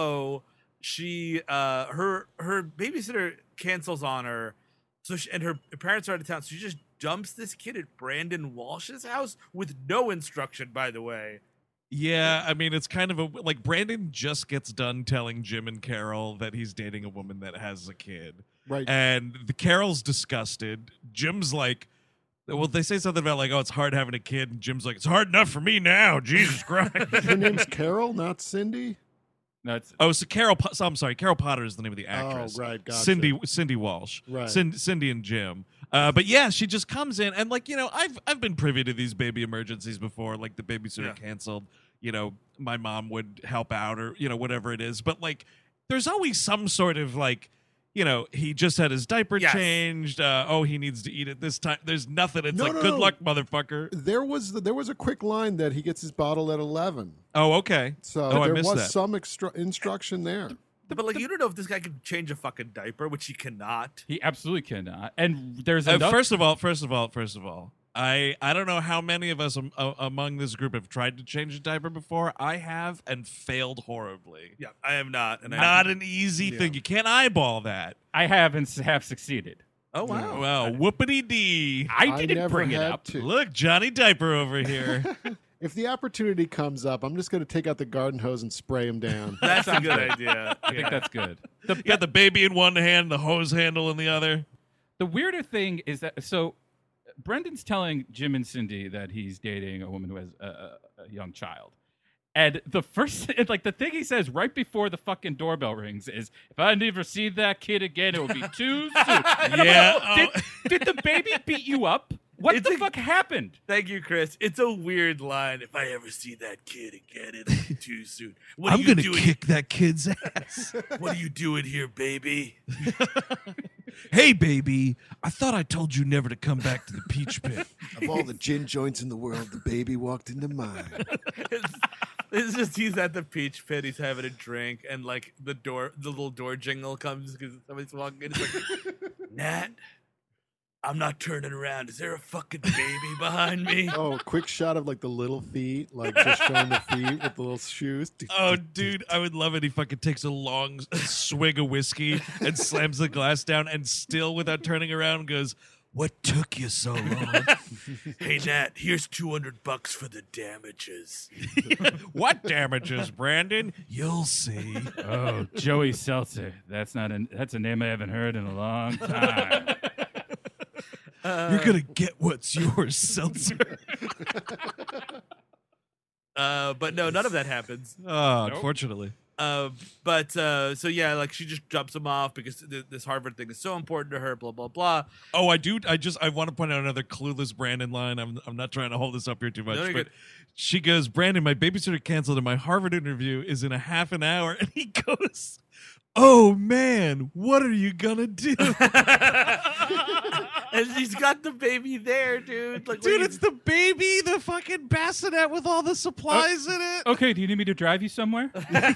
she her babysitter cancels on her. So and her parents are out of town. So she just dumps this kid at Brandon Walsh's house with no instruction, by the way. Yeah, I mean, it's kind of like Brandon just gets done telling Jim and Carol that he's dating a woman that has a kid. Right. And the Carol's disgusted. Jim's like, well, they say something about like, oh, it's hard having a kid. And Jim's like, it's hard enough for me now. Jesus Christ. Her name's Carol, not Cindy? No, it's So Carol, so I'm sorry, Carol Potter is the name of the actress. Oh, right, gotcha. Cindy Walsh. Right. Cindy and Jim. But yeah, she just comes in and like, I've been privy to these baby emergencies before, like the babysitter canceled, my mom would help out or, whatever it is. But like, there's always some sort of like, he just had his diaper changed. He needs to eat at this time. There's nothing. It's good luck, motherfucker. There was a quick line that he gets his bottle at 11. Oh, okay. So I there missed was that. some instruction there. But like, you don't know if this guy can change a fucking diaper, which he cannot. he absolutely cannot. And there's enough. First of all, I don't know how many of us among this group have tried to change a diaper before. I have and failed horribly. Yeah, I am not. And Not an easy thing. You can't eyeball that. I have and have succeeded. Oh wow. Well, whoopity dee. I didn't never bring it had up. to. Look, Johnny Diaper over here. If the opportunity comes up, I'm just going to take out the garden hose and spray him down. That's a good idea. I think that's good. You got the baby in one hand, the hose handle in the other. The weirder thing is that Brendan's telling Jim and Cindy that he's dating a woman who has a young child. And the thing he says right before the fucking doorbell rings is, if I never see that kid again, it will be too soon. And I'm like, did the baby beat you up? What the fuck happened? Thank you, Chris. It's a weird line. If I ever see that kid again, it'll be too soon. What I'm are you going to doing? kick that kid's ass. What are you doing here, baby? Hey, baby, I thought I told you never to come back to the Peach Pit. Of all the gin joints in the world, the baby walked into mine. It's just he's at the Peach Pit. He's having a drink, and like the little door jingle comes because somebody's walking in. It's like, Nat, I'm not turning around. Is there a fucking baby behind me? Oh, quick shot of like the little feet, like just showing the feet with the little shoes. Oh, dude, I would love it. He fucking takes a long swig of whiskey and slams the glass down and still without turning around goes, what took you so long? Hey, Nat, here's $200 for the damages. What damages, Brandon? You'll see. Oh, Joey Seltzer. That's a name I haven't heard in a long time. You're going to get what's yours, Seltzer. But no, none of that happens. Unfortunately. So yeah, like she just drops him off because this Harvard thing is so important to her. Blah blah blah. Oh, I want to point out another clueless Brandon line. I'm not trying to hold this up here too much, No, you're but good. she goes, Brandon, my babysitter canceled and my Harvard interview is in a half an hour. And he goes, oh man, what are you gonna do? And she's got the baby there, dude. Like, Dude, it's the baby, the fucking bassinet with all the supplies in it. Okay, do you need me to drive you somewhere?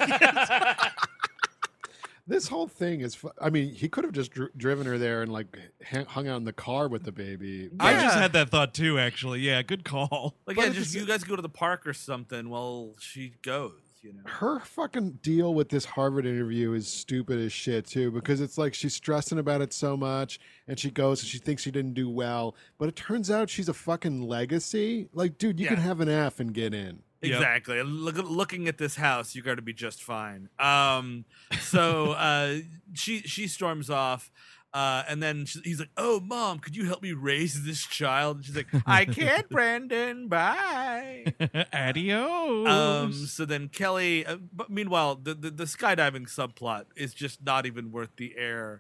This whole thing is, I mean, he could have just driven her there and like hung out in the car with the baby. I Yeah. just had that thought too, actually. Yeah, good call. like, but yeah, at just the you guys go to the park or something while she goes. You know. Her fucking deal with this Harvard interview is stupid as shit too, because it's like she's stressing about it so much and she goes and she thinks she didn't do well, but it turns out she's a fucking legacy. Like, dude, you can have an F and get in. Yep. Exactly. Looking at this house, you got to be just fine. She storms off, and then he's like, "Oh, Mom, could you help me raise this child?" And she's like, "I can't, Brandon. Bye." Adios. So then Kelly. But meanwhile, the skydiving subplot is just not even worth the air.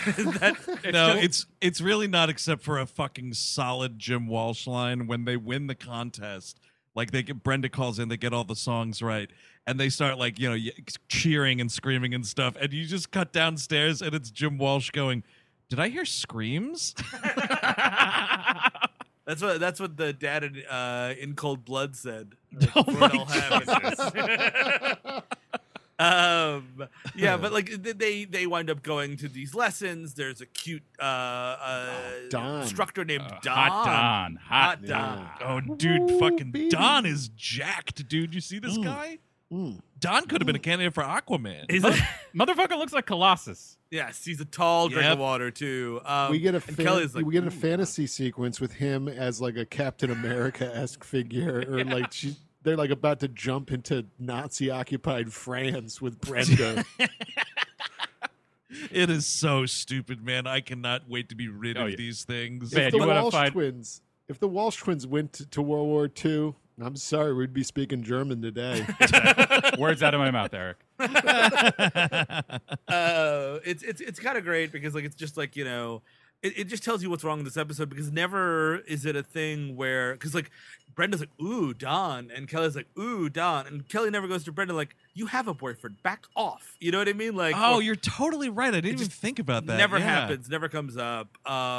It's really not, except for a fucking solid Jim Walsh line when they win the contest. Like Brenda calls in, they get all the songs right, and they start like cheering and screaming and stuff, and you just cut downstairs and it's Jim Walsh going, "Did I hear screams?" That's what the dad in Cold Blood said. Oh Before my it all happens. Yeah, but like they wind up going to these lessons. There's a cute Don. instructor named Don. Hot Don. Hot Don. Oh, dude, Ooh, fucking baby. Don is jacked, dude. You see this guy? Mm. Don could have been a candidate for Aquaman. He's Motherfucker looks like Colossus. yes, he's a tall drink Yep. of water too. We get a and Kelly's like, we get a "Ooh, fantasy sequence with him as like a Captain America esque figure, or like they're like about to jump into Nazi occupied France with Brenda. It is so stupid, man. I cannot wait to be rid Oh, of yeah. these things. Man, if the you wanna Walsh find- twins, if the Walsh twins went to World War II, I'm sorry, we'd be speaking German today. Words out of my mouth, Eric. it's kind of great because like it's just like it just tells you what's wrong with this episode because never is it a thing where because like Brenda's like ooh Don and Kelly's like ooh Don and Kelly never goes to Brenda like you have a boyfriend back off, you know what I mean, like Oh, or- you're totally right. I didn't even just think about that. never Yeah. happens, never comes up.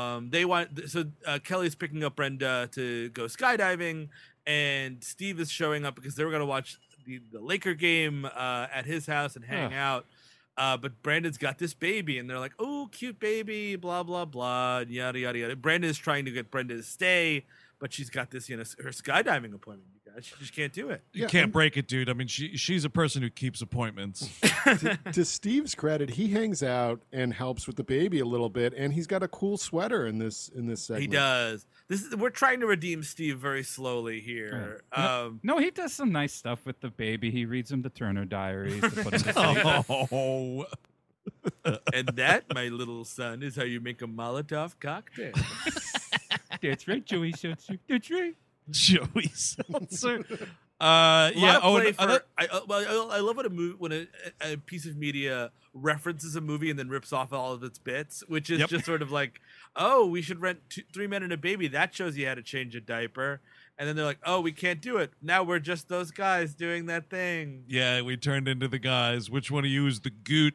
Kelly's picking up Brenda to go skydiving, and Steve is showing up because they were going to watch the Laker game at his house and hang out. But Brandon's got this baby, and they're like, "Oh, cute baby," blah blah blah, and yada yada yada. Brandon is trying to get Brenda to stay, but she's got this, her skydiving appointment. You guys, she just can't do it. You Yeah, can't and- break it, dude. I mean, she's a person who keeps appointments. To Steve's credit, he hangs out and helps with the baby a little bit, and he's got a cool sweater in this segment. He does. We're trying to redeem Steve very slowly here. No, he does some nice stuff with the baby. He reads him the Turner Diaries to put him to sleep. Oh, And that, my little son, is how you make a Molotov cocktail. That's right, Joey Seltzer. That's right. Joey Seltzer. A Yeah. lot of Oh, play and for, other- I love when a piece of media references a movie and then rips off all of its bits, which is Yep. just sort of like, oh, we should rent 3 Men and a Baby. That shows you how to change a diaper. And then they're like, oh, we can't do it. Now we're just those guys doing that thing. yeah, we turned into the guys. Which one of you is the goot?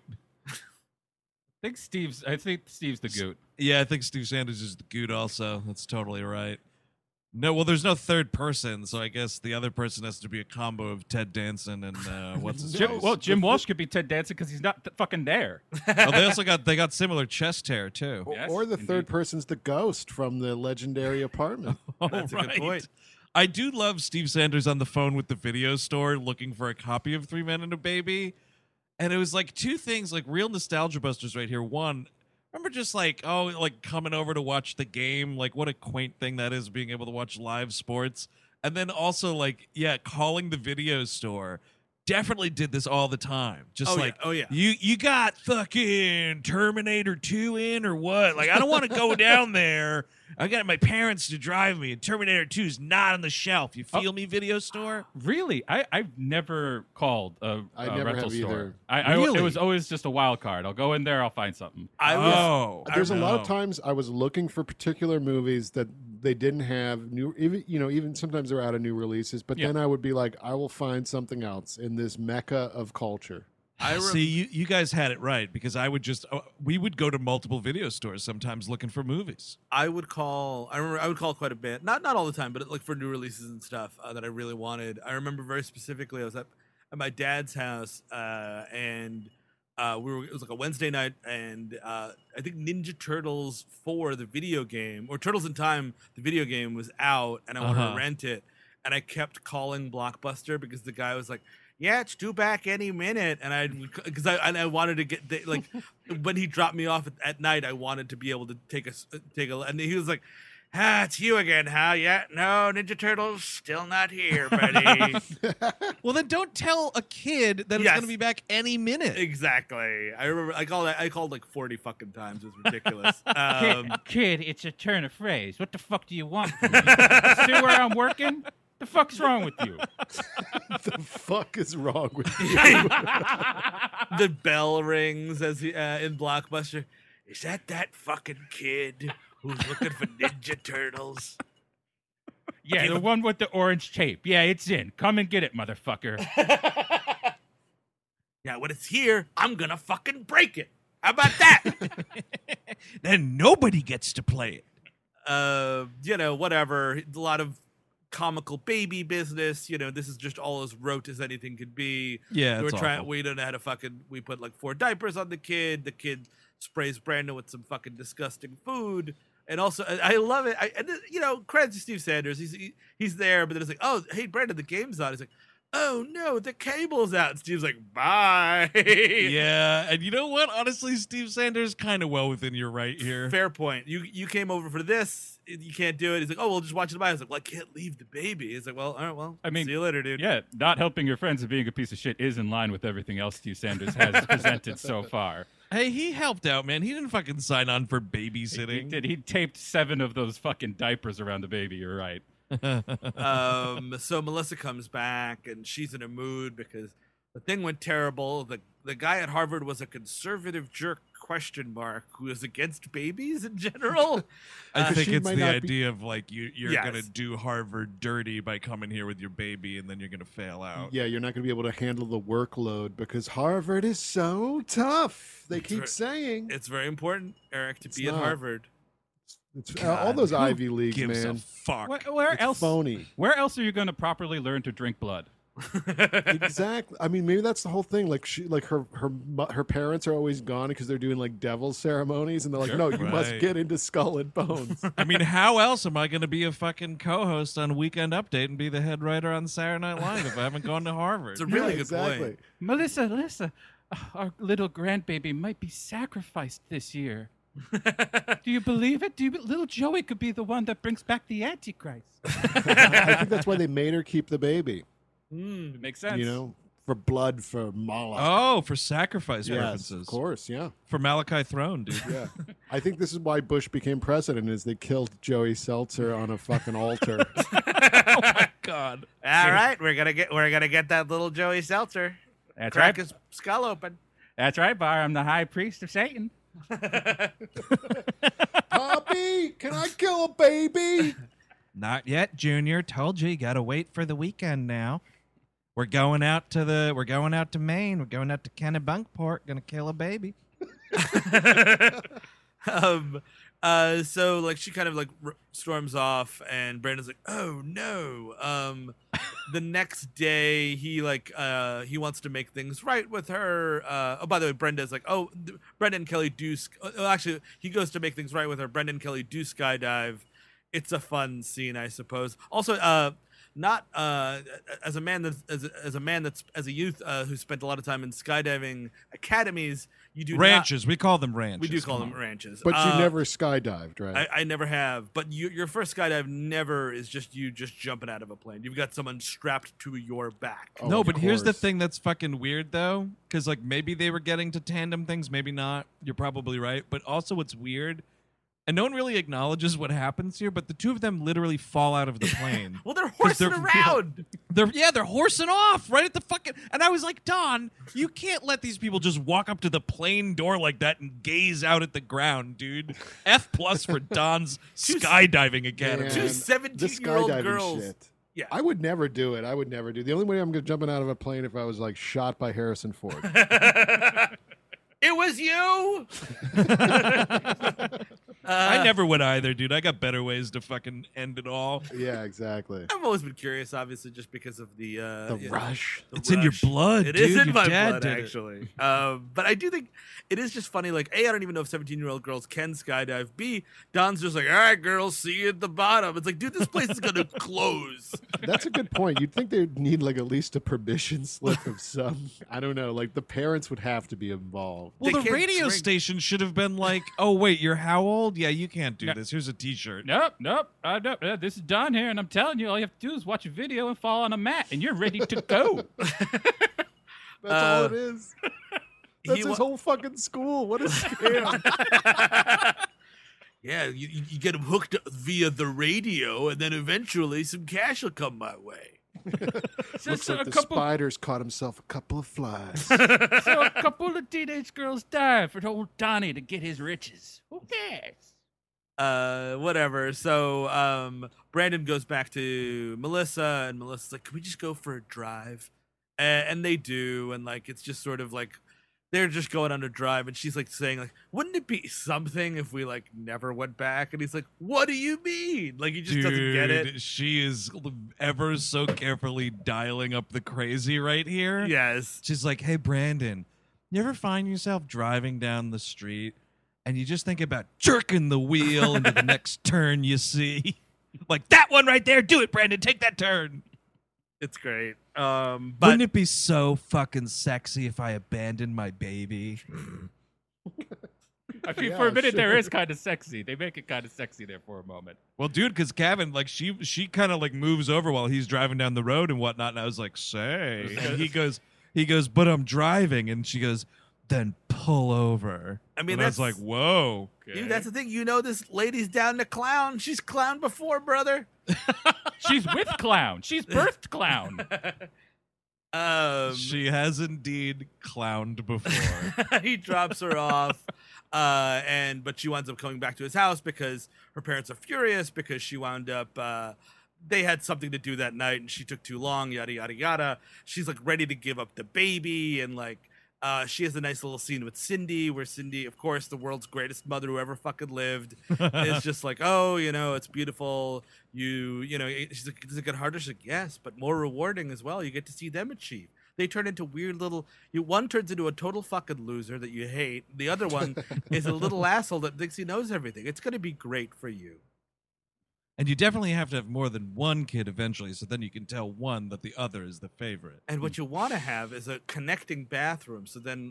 I think Steve's the goot. Yeah, I think Steve Sanders is the goot also. That's totally right. No, well, there's no third person, so I guess the other person has to be a combo of Ted Danson and what's his Jim, face? well, Jim Walsh could be Ted Danson because he's not fucking there. Oh, they also got similar chest hair too. Or, Yes, or the indeed. third person's the ghost from the legendary apartment. Oh, That's a good right. point. I do love Steve Sanders on the phone with the video store looking for a copy of 3 Men and a Baby. And it was like two things, like real nostalgia busters right here. One, remember just like, coming over to watch the game, like what a quaint thing that is, being able to watch live sports. And then also like, yeah, calling the video store. Definitely did this all the time. Just Oh, yeah. like, Oh, yeah. you got fucking Terminator 2 in or what? Like, I don't want to go down there. I got my parents to drive me, and Terminator 2 is not on the shelf. You feel me, video store? Really? I've never called a I never rental have store. either. Really? It was always just a wild card. I'll go in there, I'll find something. I was. Oh, There's a lot of no. times I was looking for particular movies that they didn't have new, even sometimes they're out of new releases. But Yeah. then I would be like, I will find something else in this mecca of culture. See, you guys had it right because I would just we would go to multiple video stores sometimes looking for movies. I would call. I remember I would call quite a bit, not all the time, but like for new releases and stuff that I really wanted. I remember very specifically. I was at my dad's house, and it was like a Wednesday night, and I think Ninja Turtles 4, the video game, or Turtles in Time, the video game, was out, and I wanted to rent it, and I kept calling Blockbuster because the guy was like, yeah, it's due back any minute, and I wanted to get like when he dropped me off at night, I wanted to be able to take a, and he was like, it's you again, huh? Yeah, no, Ninja Turtles still not here, buddy. Well, then don't tell a kid that it's Yes. going to be back any minute. Exactly. I remember I called like 40 fucking times. It was ridiculous. Kid, it's a turn of phrase. What the fuck do you want from me? See where I'm working? The fuck's wrong with you? The fuck is wrong with you? The bell rings as he in Blockbuster. Is that fucking kid who's looking for Ninja Turtles? Yeah, the one with the orange tape. Yeah, it's in. Come and get it, motherfucker. Yeah, when it's here, I'm gonna fucking break it. How about that? Then nobody gets to play it. Whatever. A lot of comical baby business. You know, this is just all as rote as anything could be. Yeah, we're it's trying. awful. We don't know how to we put like 4 diapers on the kid. The kid sprays Brandon with some fucking disgusting food. And also, I love it. You know, credit to Steve Sanders. He's there, but then it's like, oh, hey, Brandon, the game's on. He's like, oh no, the cable's out. And Steve's like, bye. Yeah, and you know what? Honestly, Steve Sanders kind of well within your right here. Fair point. You came over for this. You can't do it. He's like, oh, we'll just watch it by. I was like, well, I can't leave the baby. He's like, well, all right, well, I mean, see you later, dude. Yeah, not helping your friends and being a piece of shit is in line with everything else Steve Sanders has presented so far. Hey, he helped out, man. He didn't fucking sign on for babysitting. He did. He taped 7 of those fucking diapers around the baby. You're right. So Melissa comes back and she's in a mood because the thing went terrible. The guy at Harvard was a conservative jerk ? Who is against babies in general. I think she it's might the not be- idea of like you're Yes. gonna do Harvard dirty by coming here with your baby, and then you're gonna fail out. Yeah, you're not going to be able to handle the workload because Harvard is so tough. They keep right. saying It's very important, Eric, to It's be at not. Harvard. it's all those Ivy Leagues, Gives man. a fuck. Where It's else? phony. Where else are you going to properly learn to drink blood? Exactly. I mean, maybe that's the whole thing. Like her parents are always gone because they're doing like devil ceremonies, and they're like, Sure. no, you must Right. get into Skull and Bones. I mean, how else am I going to be a fucking co-host on Weekend Update and be the head writer on Saturday Night Live if I haven't gone to Harvard? It's a really Yeah, good exactly. point. Melissa, our little grandbaby might be sacrificed this year. Do you believe it? Little Joey could be the one that brings back the Antichrist. I think that's why they made her keep the baby. It makes sense. You know, for blood for Moloch. Oh, for sacrifice yes, purposes. of course, yeah. For Malachi Throne, dude. Yeah. I think this is why Bush became president is they killed Joey Seltzer on a fucking altar. God. All right, we're gonna get that little Joey Seltzer. That's Crack right. his skull open. That's right, Bar. I'm the high priest of Satan. Poppy, can I kill a baby? Not yet, Junior. Told you gotta wait for the weekend now. We're going out to Maine. We're going out to Kennebunkport. Gonna kill a baby. So like she kind of like storms off, and Brandon's like, "Oh no!" The next day, he wants to make things right with her. Oh, by the way, Brenda's like, "Oh, Brenda and Kelly do." Actually, he goes to make things right with her. Brenda and Kelly do skydive. It's a fun scene, I suppose. Also, not as a youth who spent a lot of time in skydiving academies. You do Ranches. We call them ranches. We do call Come them on. ranches. But you never skydived, right? I never have. But your first skydive never is just you just jumping out of a plane. You've got someone strapped to your back. Oh, No, of but here's the course. thing that's fucking weird though, because like maybe they were getting to tandem things, maybe not. You're probably right, but also what's weird, and no one really acknowledges what happens here, but the two of them literally fall out of the plane. Well, they're horsing they're- around. They're horsing off right at the fucking. And I was like, Don, you can't let these people just walk up to the plane door like that and gaze out at the ground, dude. F+ for Don's skydiving academy. Man, Two the 17-year-old skydiving girls. shit. Yeah. I would never do it. I would never do. The only way I'm jumping out of a plane if I was like shot by Harrison Ford. It was you. I never would either, dude. I got better ways to fucking end it all. Yeah, exactly. I've always been curious, obviously, just because of the Rush. the It's in your rush. blood, It dude. is in Your my dad blood, did it. actually. But I do think it is just funny. Like, A, I don't even know if 17-year-old girls can skydive. B, Don's just like, all right, girls, see you at the bottom. It's like, dude, this place is gonna close. That's a good point. You'd think they'd need like at least a permission slip of some. I don't know. Like the parents would have to be involved. Well, They the can't radio drink. station should have been like, "Oh wait, you're how old? Yeah, you can't do this. Here's a T-shirt." Nope. This is Don here, and I'm telling you, all you have to do is watch a video and fall on a mat, and you're ready to go. That's all it is. That's He his wa- whole fucking school. What a scam. Yeah, you get them hooked up via the radio, and then eventually some cash will come my way. Looks like the spider's caught himself a couple of flies. So a couple of teenage girls died for old Donnie to get his riches. Who cares? Whatever. So Brandon goes back to Melissa, and Melissa's like, "Can we just go for a drive?" And they do, and like it's just sort of like they're just going on a drive, and she's like saying like, "Wouldn't it be something if we like never went back?" And he's like, "What do you mean?" Like he just doesn't get it. She is ever so carefully dialing up the crazy right here. Yes. She's like, "Hey, Brandon, you ever find yourself driving down the street and you just think about jerking the wheel into the next turn you see? Like that one right there. Do it, Brandon. Take that turn." It's great. Wouldn't But it be so fucking sexy if I abandoned my baby? I mean, Yeah, for a minute, there sure. is kind of sexy. They make it kind of sexy there for a moment. Well, dude, because Kevin, like, she kind of like moves over while he's driving down the road and whatnot, and I was like, "Say," and he goes, "But I'm driving," and she goes, "Then pull over." I mean, and I was that's- like, "Whoa." dude, that's the thing. You know, this lady's down to clown. She's clowned before, brother. She's with clown. She's birthed clown. She has indeed clowned before. He drops her off, but she winds up coming back to his house because her parents are furious because she wound up. They had something to do that night, and she took too long. Yada yada yada. She's like ready to give up the baby, and like she has a nice little scene with Cindy, where Cindy, of course, the world's greatest mother who ever fucking lived, is just like, "Oh, you know, it's beautiful. You know." She's like, "Does it get harder?" She's like, "Yes, but more rewarding as well. You get to see them achieve." They turn into weird little. One turns into a total fucking loser that you hate. The other one is a little asshole that thinks he knows everything. It's gonna be great for you. And you definitely have to have more than one kid eventually, so then you can tell one that the other is the favorite. And what you want to have is a connecting bathroom. So then,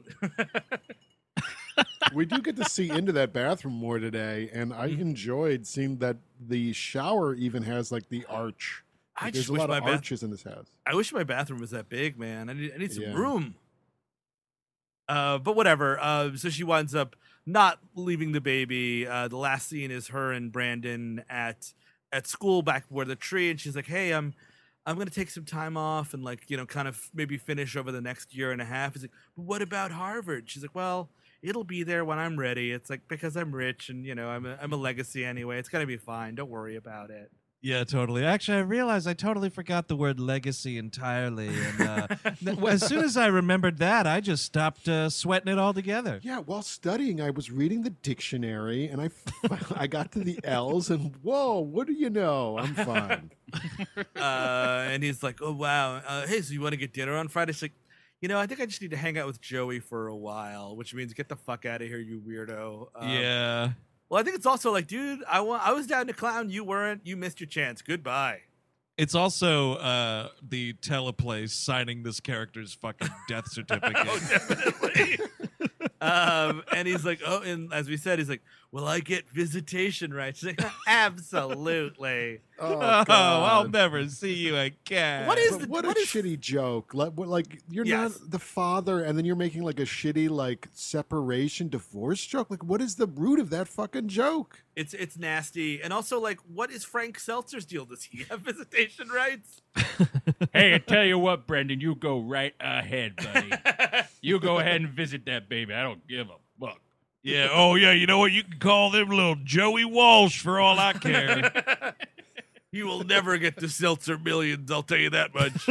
We do get to see into that bathroom more today, and I enjoyed seeing that the shower even has like the arch. I There's just a wish lot my of arches in this house. I wish my bathroom was that big, man. I need some Yeah. room. But whatever. So she winds up not leaving the baby. The last scene is her and Brandon at school back where the tree, and she's like, "Hey, I'm gonna take some time off and like, you know, kind of maybe finish over the next year and a half." He's like, "But what about Harvard?" She's like, "Well, it'll be there when I'm ready. It's like because I'm rich and you know I'm a legacy anyway. It's gonna be fine. Don't worry about it." Yeah, totally. Actually, I realized I totally forgot the word legacy entirely. And as soon as I remembered that, I just stopped sweating it all together. Yeah, while studying, I was reading the dictionary, and I got to the L's, and whoa, what do you know? I'm fine. And he's like, "Oh wow, hey, so you want to get dinner on Friday?" She's like, "You know, I think I just need to hang out with Joey for a while," which means get the fuck out of here, you weirdo. Yeah. Well, I think it's also like, dude, I was down to clown. You weren't. You missed your chance. Goodbye. It's also the teleplay signing this character's fucking death certificate. Oh, definitely. And he's like, oh, and as we said, he's like, "Will I get visitation rights?" She's like, "Absolutely." Oh, I'll God. never see you again. What is But the- what a what is- shitty joke! Like you're Yes. not the father, and then you're making like a shitty like separation divorce joke. Like, what is the root of that fucking joke? It's nasty, and also like, what is Frank Seltzer's deal? Does he have visitation rights? Hey, I tell you what, Brendan, you go right ahead, buddy. You go ahead and visit that baby. I don't give a fuck. Yeah. Oh, yeah. You know what? You can call them little Joey Walsh for all I care. You will never get the Seltzer millions. I'll tell you that much.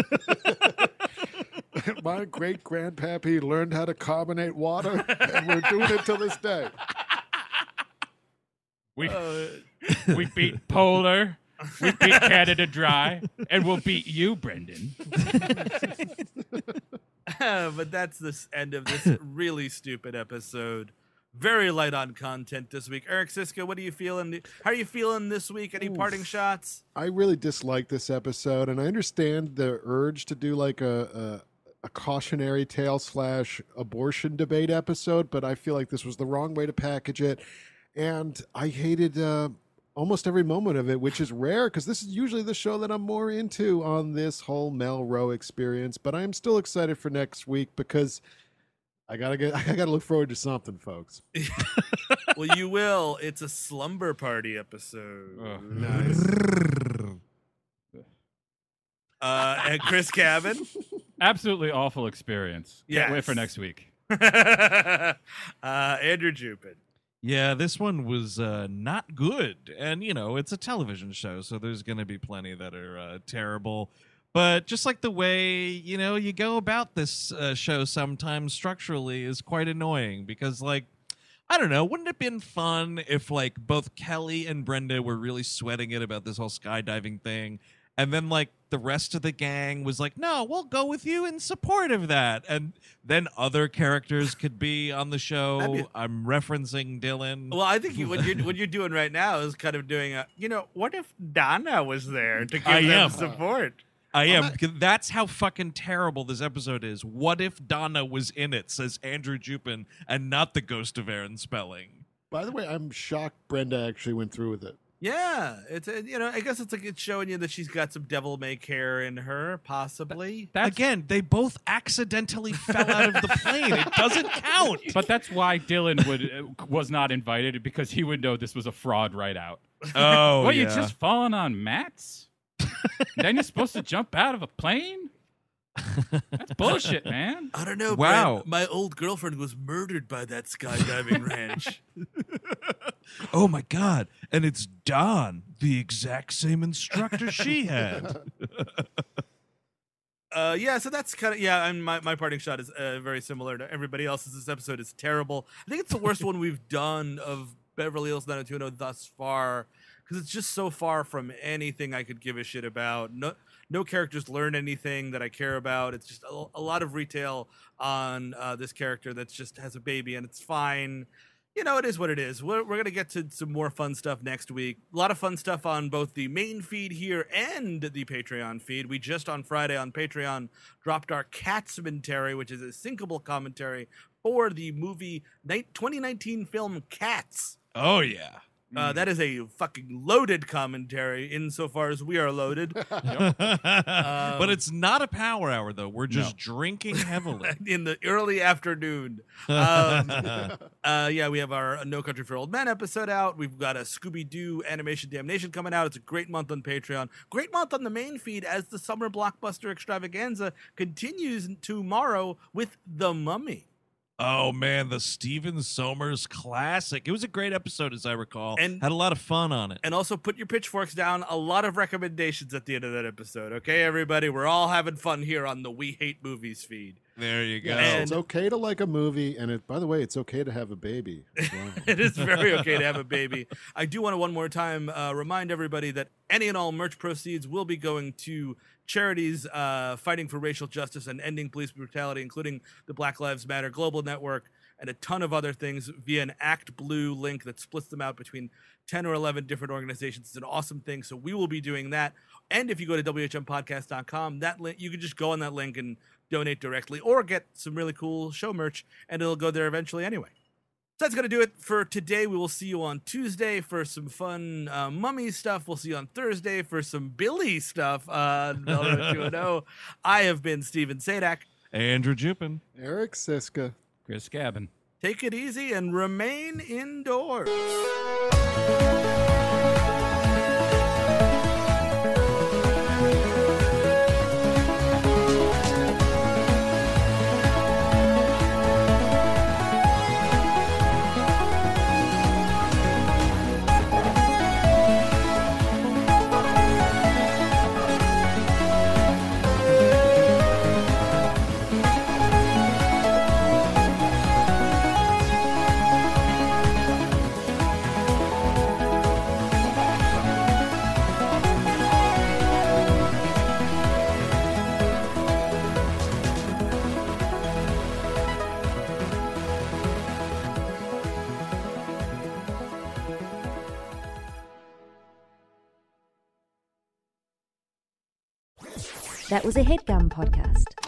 My great grandpappy learned how to carbonate water, and we're doing it to this day. We beat Polar. We beat Canada Dry. And we'll beat you, Brendan. But that's the end of this really stupid episode. Very light on content this week. Eric Siska, what are you feeling? How are you feeling this week? Any parting shots? I really dislike this episode, and I understand the urge to do like a cautionary tale / abortion debate episode, but I feel like this was the wrong way to package it, and I hated almost every moment of it, which is rare because this is usually the show that I'm more into on this whole Melrose experience. But I am still excited for next week because I gotta look forward to something, folks. Well, you will. It's a slumber party episode. Nice. And Chris Cabin. Absolutely awful experience. Can't wait Yes. for next week. Andrew Jupin. Yeah, this one was not good. And, you know, it's a television show, so there's going to be plenty that are terrible. But just like the way, you go about this show sometimes structurally is quite annoying because, like, I don't know, wouldn't it have been fun if, like, both Kelly and Brenda were really sweating it about this whole skydiving thing, and then, like, the rest of the gang was like, no, we'll go with you in support of that. And then other characters could be on the show. I'm referencing Dylan. Well, I think what you're doing right now is kind of doing what if Donna was there to give them support? I am. That's how fucking terrible this episode is. What if Donna was in it, says Andrew Jupin, and not the ghost of Aaron Spelling? By the way, I'm shocked Brenda actually went through with it. Yeah, it's I guess it's showing you that she's got some devil may care in her, possibly. Again, they both accidentally fell out of the plane. It doesn't count. But that's why Dylan was not invited, because he would know this was a fraud right out. Oh, What, you just falling on mats? Then you're supposed to jump out of a plane? That's bullshit, man. I don't know. Wow. Brad, my old girlfriend was murdered by that skydiving ranch. Oh my God. And it's Dawn, the exact same instructor she had. So that's kind of, and my parting shot is very similar to everybody else's. This episode is terrible. I think it's the worst one we've done of Beverly Hills 90210 thus far, because it's just so far from anything I could give a shit about. No characters learn anything that I care about. It's just a lot of retail on this character that just has a baby, and it's fine. It is what it is. We're going to get to some more fun stuff next week. A lot of fun stuff on both the main feed here and the Patreon feed. We just on Friday on Patreon dropped our Catsmentary, which is a syncable commentary for the movie 2019 film Cats. Oh, yeah. That is a fucking loaded commentary insofar as we are loaded. But it's not a power hour, though. We're just drinking heavily. In the early afternoon. We have our No Country for Old Men episode out. We've got a Scooby-Doo Animation Damnation coming out. It's a great month on Patreon. Great month on the main feed as the summer blockbuster extravaganza continues tomorrow with The Mummy. Oh, man, the Stephen Sommers classic. It was a great episode, as I recall. And had a lot of fun on it. And also put your pitchforks down. A lot of recommendations at the end of that episode. Okay, everybody? We're all having fun here on the We Hate Movies feed. There you go. Yeah, it's okay to like a movie, and by the way, it's okay to have a baby as well. It is very okay to have a baby. I do want to one more time remind everybody that any and all merch proceeds will be going to charities fighting for racial justice and ending police brutality, including the Black Lives Matter Global Network and a ton of other things via an Act Blue link that splits them out between 10 or 11 different organizations. It's an awesome thing. So we will be doing that. And if you go to WHMpodcast.com, that link, you can just go on that link and donate directly or get some really cool show merch, and it'll go there eventually anyway. So that's going to do it for today. We will see you on Tuesday for some fun Mummy stuff. We'll see you on Thursday for some Billy stuff on Velvet 2.0. I have been Steven Sadak. Andrew Jupin. Eric Siska. Chris Gavin. Take it easy and remain indoors. That was a HeadGum podcast.